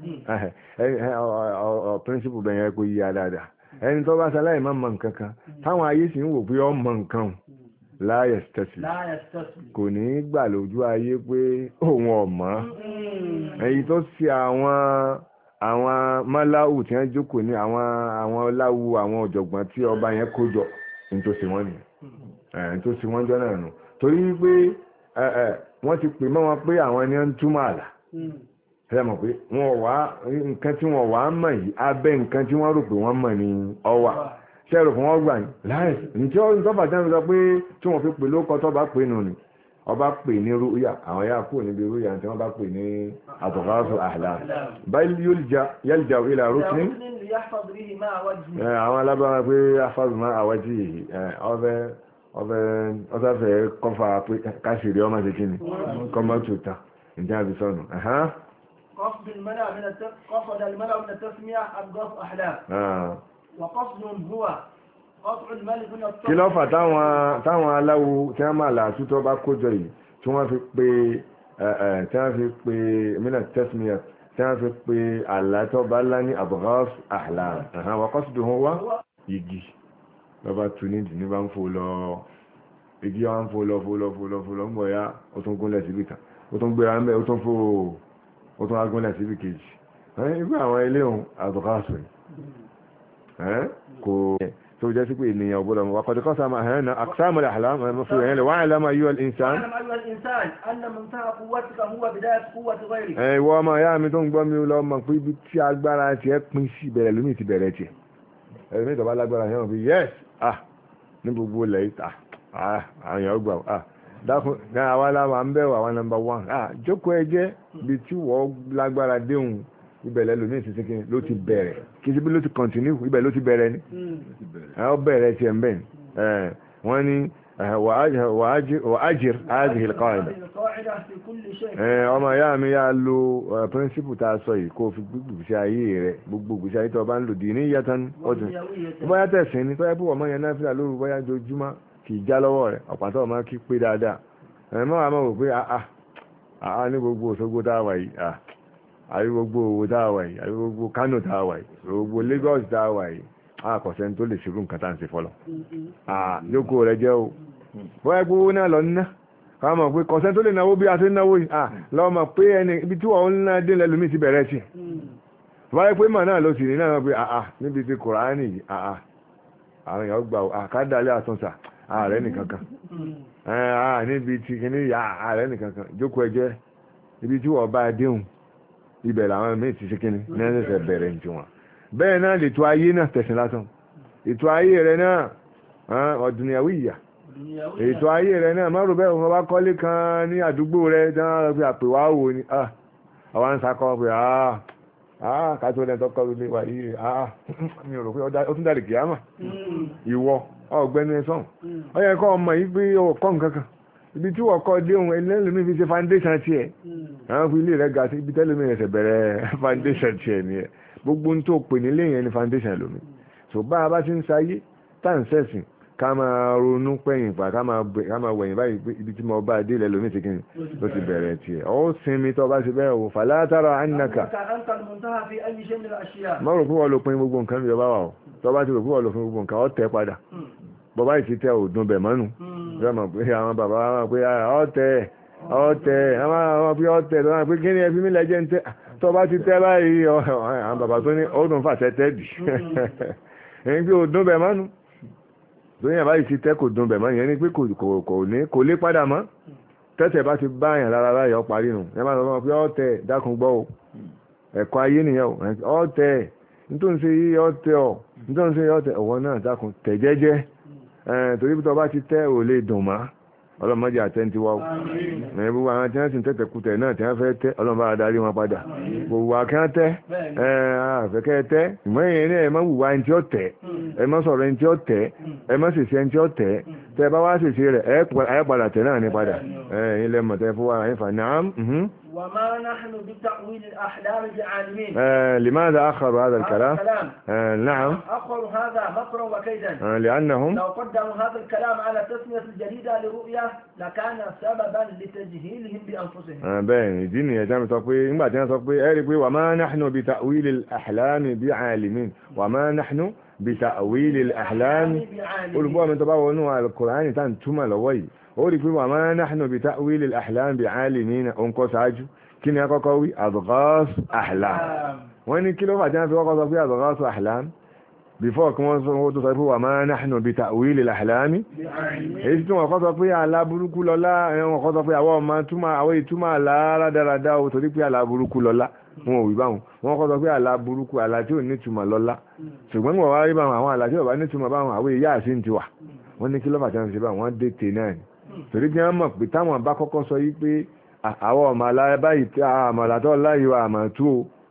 píríncípù bẹ̀yẹn kò yí dáadáa ẹni tó bá ṣaláì máa mọ nǹkan kan táwọn ayé sì ń wò pé ó mọ nǹkan la yastaslim kò ní í gbà lójú ayé pé òun ọ̀mọ́ èyí tó ṣe àwọn àwọn máláwù tí wọ́n jókòó ní àwọn àwọn láwù àwọn ọ̀jọ̀gbọ́n tí ọba yẹn kó jọ ní tó ṣe wọ́n nìyẹn ní tó ṣe wọ́n jọ náà nù torí pé wọ́n ti pè mọ́ wọn pé àwọn ẹni ń túmọ̀ àlà ẹ mọ̀ pé wọ́n wá nǹkan tí wọ́n wá mọ̀ yìí abẹ́ nǹkan tí wọ́n rò pé wọ́n mọ̀ ní ọwà ṣé ẹ̀rọ fún wọn gbà yín láì ní tí wọ́n tọ́fà tí wọ́n fi sọ pé tí wọ́n fi pè lóko tó bá pè nù ni ọba pè ní rúyà àwọn yà kúrò níbi rúyà tí wọ́n bá pè ní adghasu ahlam báyìí yálìjà ìlà rúkìn àwọn alábàárà pé afáàzù máa àwájú yìí ọfẹ́ kọfà pé káṣìírí ọmọ ṣe kí ni kọmọ tó ta ìjà àbí sọnù قصد الملأ من قصد الملأ من التسمية أضغاث أحلام وقصد هو kí ló fà táwọn aláwo tí wọ́n máa là tútọ́ bá kójọ yìí tí wọ́n fi pé tí wọ́n fi pé mina tẹ́símíyà tí wọ́n fi pé àlàtọ́ bá lá ní adghas ahlam àwọn qasduhu wá igi lọ́ba tún ní ìdí ní bá ń fò lọ igi wọn ń fò lọ fò lọ fò lọ fò lọ ń bọ̀ ya ó tún gúnlẹ̀ síbi kan ó tún gbéra ń bẹ̀ ó tún fò ó tún agúnlẹ̀ síbi kejì nígbà àwọn ilé òun adghas kò tó jẹ́ sí pé ènìyàn ọgbọ́dọ̀ wà kọ̀dọ̀ kọ́sà máa hẹ́nà àksámọ̀lẹ̀ àhàlámà mọ́fí ẹ̀yẹn lè wà àìlàmà yíò ìsàn ìwọ ọmọ ìyá mi tó ń gbọ́ mi lọ mọ̀ pé ibi tí agbára ti ẹ́ pín sí bẹ̀rẹ̀ lómi ti bẹ̀rẹ̀ tiẹ̀ ẹ̀rọ mi ìtọ́ba lágbára yẹn bí yes ah ní gbogbo ilẹ̀ ìta ah àwọn èèyàn gbà ah dákun náà àwa láwa ń bẹ̀rù àwọn number one ah jókòó ẹ jẹ́ ibi tí wọ́n lágbára déhùn ibẹ̀lẹ̀ lómi ìsinsìnkí ló ti bẹ̀rẹ̀ kí sí bí ló ti continue ibẹ̀ ló ti bẹ̀rẹ̀ ní ọ bẹ̀rẹ̀ ti ẹ̀mẹ́ wọ́n ní wàájìr áàzìhì al-qa'ida ọmọ ìyá mi yá lo principle ta sọ yìí kó fi gbogbo sí ayé rẹ̀ gbogbo gbèsè ayé tó bá ń lò dì ní yàtọ̀ ọdún bóyá tẹ̀sìn ní tọ́yẹ́ púpọ̀ mọ́ yẹn náà fílà lóru bóyá jojúmọ́ kì í já lọ́wọ́ rẹ̀ ọ̀pàtọ́ ọmọ kí pé dáadáa ẹ̀mọ́ àmọ́ wò pé àá ní gbogbo Òṣogbo tá a wà yìí àrí gbogbo owó tá a wà yìí àrí gbogbo Kánò tá a wà yìí gbogbo Lagos tá a wà yìí àkọ̀sẹ́ tó lè ṣerú nǹkan tá à ń ṣe fọlọ́ àjókòó rẹ jẹ́ o bóyá gbogbo náà lọ ná káwọn mọ̀ pé kọ̀sẹ́ tó lè náwó bí a ṣe náwó yìí lọ́wọ́ mọ̀ pé ẹni ibi tí wọ́n ń ná dé lẹ́lòmí ti bẹ̀rẹ̀ sí bóyá pé mọ̀ náà ló sì ní náà pé níbi ti Kùránì yìí àwọn èèyàn gbà àkádàlẹ́ àtúnṣà ààrẹ nìkan kan níbi ti kìíní ààrẹ nìkan kan jókòó ẹjẹ́ ibi tí wọ́n bá déhùn ibẹ̀ làwọn míì ti ṣe kíni ní ẹ̀sẹ̀ bẹ̀rẹ̀ ní tiwọn bẹ́ẹ̀ náà lè tó ayé náà tẹ̀sìn lásán ètò ayé rẹ̀ náà ọ̀dùnìyàwó ìyà ètò ayé rẹ̀ náà márùn bẹ́ẹ̀ wọn bá kọ́lé kan ní àdúgbò rẹ̀ dáná lọ pé àpèwà wò ni àwọn ń sakọ pé àà kátó lẹ́tọ́ kọ́ lórí wà yìí àà mi ò rò pé ó tún dàrí kìámà ìwọ ọ̀gbẹ́ni ẹ̀sán ó yẹ kọ́ ọmọ yìí pé ọkọ̀ nǹkan kan ibi tí wọ́n kọ́ dé ohun ẹlẹ́lùmí fi ṣe foundation tiẹ̀ àwọn fi ilé rẹ̀ ga sí ibi tẹ́lùmí rẹ̀ ṣẹ̀ bẹ̀rẹ̀ foundation tiẹ̀ nìyẹn gbogbo ń tó pè nílé yẹn ní foundation lómi so bá a bá ti ń sayé tá ń sẹ̀sìn ká máa ronú pẹ̀yìn pa ká máa wẹ̀yìn báyìí pé ibi tí mo bá dé ilẹ̀ lómi ti kí ni ló ti bẹ̀rẹ̀ tiẹ̀ ó sinmi tó bá ti bẹ́ẹ̀ wò fala tara annaka má rò pé wọ́n lo pin gbogbo nǹkan bí ọba wà ó tó bá ti rò pé wọ́n lo pin gbogbo nǹkan ó tẹ̀ padà bọ́bá yìí ti tẹ òdùn bẹ̀ mọ́nu yọmọ pé àwọn bàbá wọn pé ọ̀tẹ̀ ọ̀tẹ̀ àwọn pé ọ̀tẹ̀ tó wọn pé kí ni ẹbí mi lẹ́jẹ̀ ń tẹ́ tó bá ti tẹ́ báyìí àwọn bàbá tó ní ọdún fàṣẹ tẹ́ dì ẹni pé òdùn bẹ̀ mọ́nu tó yẹn báyìí ti tẹ́ kò dùn bẹ̀ mọ́nu yẹn ni pé kò lè padà mọ́ tẹ́tẹ̀ bá ti bá yàn lára báyìí ọ parí nù yẹn bá sọ pé ọ̀tẹ̀ dákun gbọ́ o ẹ̀kọ́ ayé nìyẹn ọ̀tẹ̀ nítorí ṣe yí ọ̀tẹ̀ ọ̀ nítorí ṣe yí ọ̀tẹ̀ ọ̀wọ́ náà dákun tẹ̀ jẹ́jẹ́ torí bí tó bá ti tẹ́ ò lè dùn má ọlọ́mọdé àtẹ́ntí wá gbogbo àwọn tí wọ́n sì ń tẹ́tẹ̀ kútẹ̀ náà tí wọ́n fẹ́ tẹ́ ọlọ́mọdé adarí wọn padà gbogbo àkán tẹ́ àfẹ́kẹ́ tẹ́ ìmọ̀ èèyàn ní ẹ má wùwá ẹni tí ó tẹ́ ẹ má sọ̀rọ̀ ẹni tí ó tẹ́ ẹ má ṣèṣe ẹni tí ó tẹ́ tẹ́ bá wá ṣèṣe rẹ̀ ẹ padà tẹ́ náà ní padà ẹ̀yin lẹ́mọ̀ tẹ́ fún wa ẹ̀yin fà náà. وما نحن بتأويل الأحلام بعالمين. آه لماذا أخروا هذا الكلام؟ آه نعم أخروا هذا مكرا وكيدا. آه لأنهم لو قدموا هذا الكلام على تسمية الجديدة لرؤية لكان سببا لتجهيلهم بأنفسهم. آه بين ديني يا جامع تقوي إن بعدين تقوي أريكوي وما نحن بتأويل الأحلام بعالمين وما نحن بتأويل الأحلام. قل بوا من تبعوا على القرآن تان توما لوي. ó rí pé wà máa nahnu bi ta'wil al-ahlam bi alimina òǹkọ́ ṣáájú kí ni akọ́kọ́ wí adghas ahlam wọ́n ní kí ló fà jẹ́ fi kọ́kọ́ sọ pé adghas ahlam before kí wọ́n tó sọ pé wà máa nahnu bi ta'wil al-ahlam èyí tí wọ́n kọ́ sọ pé aláburúkú lọ́lá wọ́n kọ́ sọ pé àwọn ọmọ àwọn ìtumọ̀ alárádáradá o torí pé aláburúkú lọ́lá wọn ò wí báwọn wọ́n kọ́ sọ pé aláburúkú àlá tí ò ní túmọ̀ lọ́lá ṣùgbọ́n wọ́n wá rí báwọn àwọn àlá tí ò bá ní túmọ̀ báwọn àwọn ìyá àṣí ti wà wọ́n ní kí ló fà jẹ́ fi báwọn wọ́n dé tè náà ni torí bí wọ́n mọ̀ pé táwọn bá kọ́kọ́ sọ yí pé àwọn ọmọ aláyẹ báyìí tí àmọ̀làtọ́ láyé wa àmọ̀ tó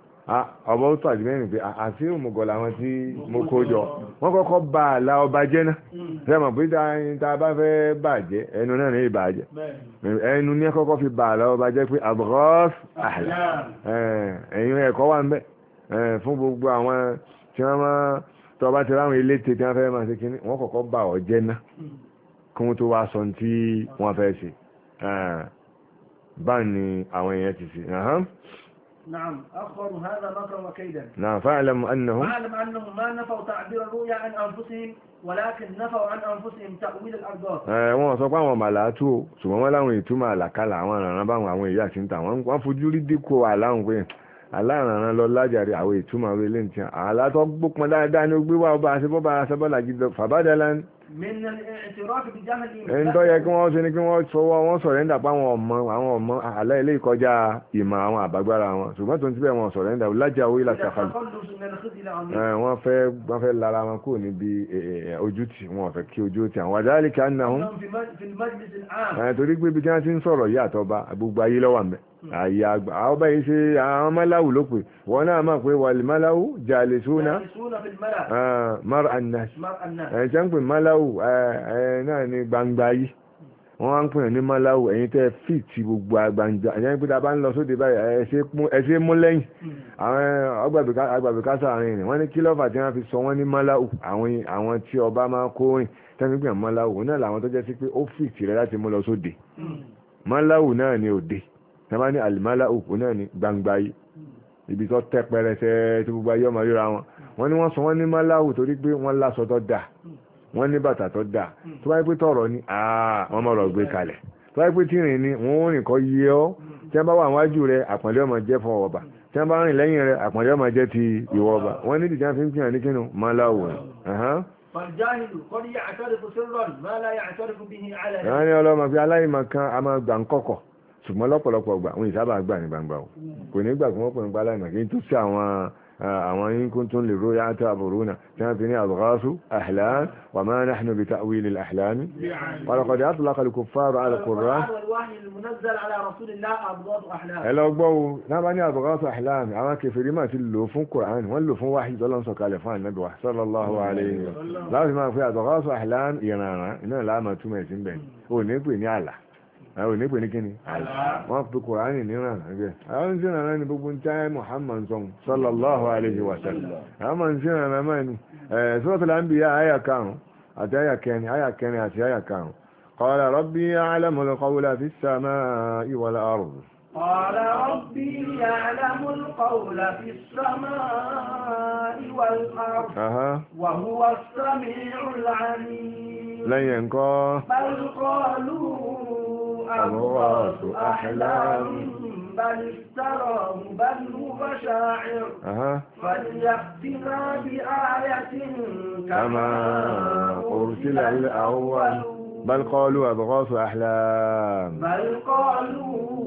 ọba ó tàbí mẹ́rin pé àti òmùgọ̀ làwọn tí mo kó jọ wọ́n kọ́kọ́ bá àlà ọba jẹ́ náà ṣe mọ̀ pé tá a bá fẹ́ bàjẹ́ ẹnu náà ní ìbàjẹ́ ẹnu ní kọ́kọ́ fi bá àlà ọba jẹ́ pé adghas ahlam ẹ̀yìn ẹ̀kọ́ wà ń bẹ̀ fún gbogbo àwọn tí wọ́n máa tọ́ bá ti ráwọn eléte tí wọ́n fẹ́ máa ṣe kínní wọ́n kọ́kọ́ bá ọ jẹ́ náà kún tó wá sọ tí wọ́n fẹ́ ṣe bá ní àwọn èèyàn ti sí نعم أخبروا هذا مكرا وكيدا. نعم فاعلم أنهم فاعلم أنهم ما نفوا تعبير الرؤيا عن أنفسهم ولكن نفوا عن أنفسهم تأويل الأرض. wọ́n sọ pé àwọn màláàtú o ṣùgbọ́n wọ́n láwọn ìtumọ̀ àlàkalà àwọn àrànà báwọn àwọn èyí àti níta wọ́n fojú rí díkò àláhùn pé aláàrànà lọ lájàre àwọn ìtumọ̀ àwọn ilé nìkan àlátọ́ gbópọn dáadáa ní gbé wà ọba àṣebọ́ba àṣebọ́lá gidi fàbádẹ́lá ẹni tó yẹ kí wọ́n ṣe ni kí wọ́n sọwọ́ wọ́n sọ̀rẹ́ndà pa àwọn ọmọ àwọn ọmọ àlá ilé ìkọjá ìmọ̀ àwọn àbágbára wọn ṣùgbọ́n tó ń tibẹ̀ wọn sọ̀rẹ́ndà lájà owó ìlà sàfàlù wọ́n fẹ́ wọ́n fẹ́ lára wọn kúrò níbi ojú tì wọ́n fẹ́ kí ojú tì àwọn àdáyàlì kí á nà hún torí pé ibi tí wọ́n ti ń sọ̀rọ̀ yìí àtọ́ba gbogbo ayé lọ́wọ́ àmì àyè àgbà àwọn báyìí ṣe àwọn mọ́láwù ló pè wọ́n náà máa pé wàlì mọ́láwù jalisuna mar annas ẹ̀ jẹ́ ń pè mọ́láwù ẹ̀ náà ní gbangba yìí wọ́n wá ń pè ní mọ́láwù ẹ̀yin tẹ́ fìtì gbogbo àgbàǹjà ẹ̀yìn pé dábàá ń lọ sóde báyìí ẹ ṣe mú lẹ́yìn àwọn agbàbíkásá àárín rìn wọ́n ní kílọ́fà tí wọ́n fi sọ wọ́n ní mọ́láwù àwọn tí ọba máa kó rìn tẹ́mi pè mọ́láwù náà làwọn tó jẹ́ sí pé ó fìtì rẹ̀ láti mú lọ sóde mọ́láwù náà ní òde tẹ́mà ní alìmọ́lá òkú náà ní gbangba yìí ibi tó tẹ́ pẹrẹsẹ tí gbogbo ayé ọmọ ríra wọn wọ́n ní wọ́n sọ wọ́n ní mọ́láwù torí pé wọ́n láṣọ tó dáa wọ́n ní bàtà tó dáa tó bá yẹ pé tọ̀rọ̀ ní àà wọ́n mọ̀ rọ̀ gbé kalẹ̀ tó bá yẹ pé tìrìn ní wọ́n ó rìn kọ́ yé ọ́ tí wọ́n bá wà wájú rẹ̀ àpọ̀nlé ọmọ jẹ́ fún ọba tí wọ́n bá rìn lẹ́yìn rẹ̀ àpọ̀nlé ọmọ jẹ́ ti ìwọ ọba wọ́n ní ìdíjà fi ń pìyàn ní kínú mọ́láwù rẹ̀ فالجاهل قد يعترف سرا ما لا يعترف به علنا. يعني ọlọ́mọ fi aláìmọ̀ kan a máa gbà ń kọ́kọ̀ ṣùgbọ́n lọ́pọ̀lọpọ̀ gbà wọn ìsábà gbà ní gbangba o kò ní gbà kí wọ́n pè ń gbá láìmọ̀ kí n tó sí àwọn àwọn in kuntum lirru'ya ta'buruna tí wọ́n fi ní adghasu ahlam wa ma nahnu bi ta'wil al-ahlam wa laqad atlaqa al-kuffaru ala al-qur'an ẹlọgbọ́wọ́ náà bá ní adghasu ahlam àwọn kèfèrí máa ti lò fún Qur'an wọ́n lò fún wáhí tọ́lọ́n sọ̀kalẹ̀ fún Ànábì wa sallallahu alayhi wa sallam láti máa fi adghasu ahlam ìrànràn iná láàmà túmọ̀ ẹ̀sìn bẹ̀ ò ní pè ní àlà àwọn onípe ní kíni wọ́n fi Kùránì níran ẹgbẹ́ àwọn tí ìrànà ní gbogbo táyé Muhammad sọ́n sallallahu alayhi wa sallam àwọn tí ìrànà máa ní Suratul Anbiya àyà karùn-ún àti àyà kẹrin àyà kẹrin àti àyà karùn-ún qala rabbi ya'lamul qawla fis samaa'i wal ard قال ربي يعلم القول في السماء والأرض وهو السميع العليم لن ينقى بل قالوا أضغاث أحلام بل افتراه بل هو شاعر فليأتنا بآية كما أرسل الأول بل قالوا أضغاث أحلام بل قالوا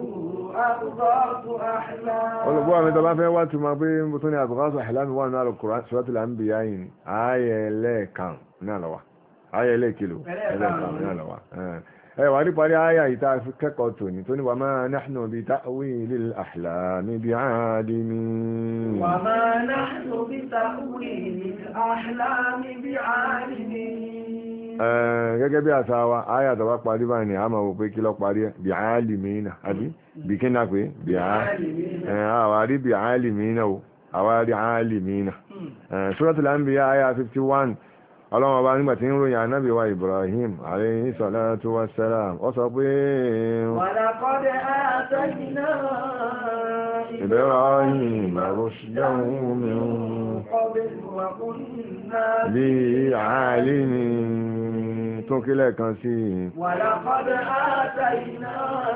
olùgbọ́ àmì tọba fẹ́ wá tí ma pé mo tún ní àbúkásọ̀ àìlámi wà ní Al-Qur'an Suratul Anbiya yìí ayẹ̀lẹ́ẹ̀kan náà lọ́wà ayẹ̀lẹ́ẹ̀kìlò ẹlẹ́ẹ̀kan náà lọ́wà ẹwà rí parí ayà ìta kẹ́kọ̀ọ́ tó ní tó ní wa ma nahnu bi ta'wilil ahlami bi'alimin wa ma nahnu bi ta'wilil ahlami bi'alimin gẹ́gẹ́ bí àṣà wa ayà tọba parí báyìí ni a máa wò pé kí lọ parí bi'alimina àbí bí kí náà pé àwárí bi'alimina o àwárí alimina Suratul Anbiya ayà fifty one ọlọ́wọ́ bá nígbà tí ń ròyìn ànábì wa Ibrahim alayhi salatu wassalam ó sọ pé wa laqad atayna Ibrahim rushdahu min qablu wa kunna bi'alimin tó kílẹ̀ kan sí wa laqad atayna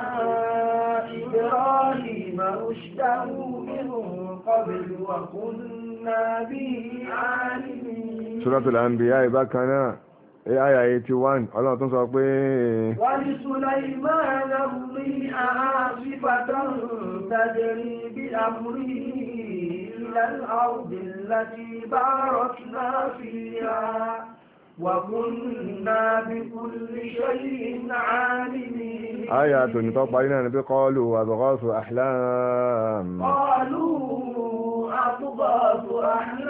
Ibrahim rushdahu min qablu wa kunna bi'alimin Suratul Anbiya ìbákan náà àyà eighty-one ọlọ́run tó sọ pé wa li Sulaymana ar-riha 'asifatan tajri bi amrihi ila al-ardi allati barakna fiha wa kunna bi kulli shay'in 'alimin àyà tó ní tó parí náà ní pé qalu adghasu ahlam qalu adghasu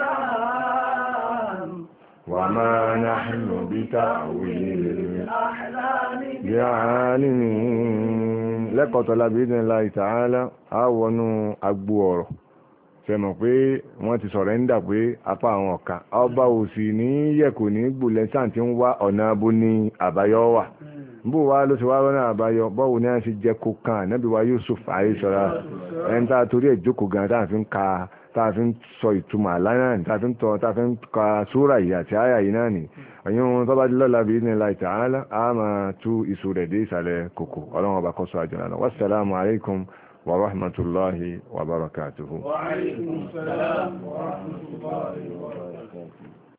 ahlam وما نحن بتأويل الأحلام بعالمين lẹ́kọ̀ọ́ tọ́lá بإذن الله تعالى àwọn agbóọ̀rọ̀ fẹ́mọ̀ pé wọ́n ti sọ̀rọ̀ ń dà pé apá àwọn ọ̀ka ọba òsì ní yẹ̀kò ní gbùlẹ̀ sáà tí ń wá ọ̀nà abú ní àbáyọ wà bó wá ló ti wá rọ́nà àbáyọ bọ́wọ́ ní a ṣe jẹ́ kó kan Nábì wa Yusuf àìsọ́ra ẹni tá a torí ẹ̀ jókòó gan tá a fi ń ka tá a fi ń sọ ìtumọ̀ àlànà tá a fi ń tọ́ tá a fi ń ka súrà yìí àti àyà yìí náà ni ẹ̀yin tó bá di lọ́la bí ní láì ta'ala a máa tú ìṣù rẹ̀ dé ìsàlẹ̀ kòkò ọlọ́run ọba kọ́sọ́ àjọyọ̀ náà wassalamu alaikum wa rahmatullahi wa barakatuhu. Wa alaikum salam wa rahmatullahi wa barakatuhu.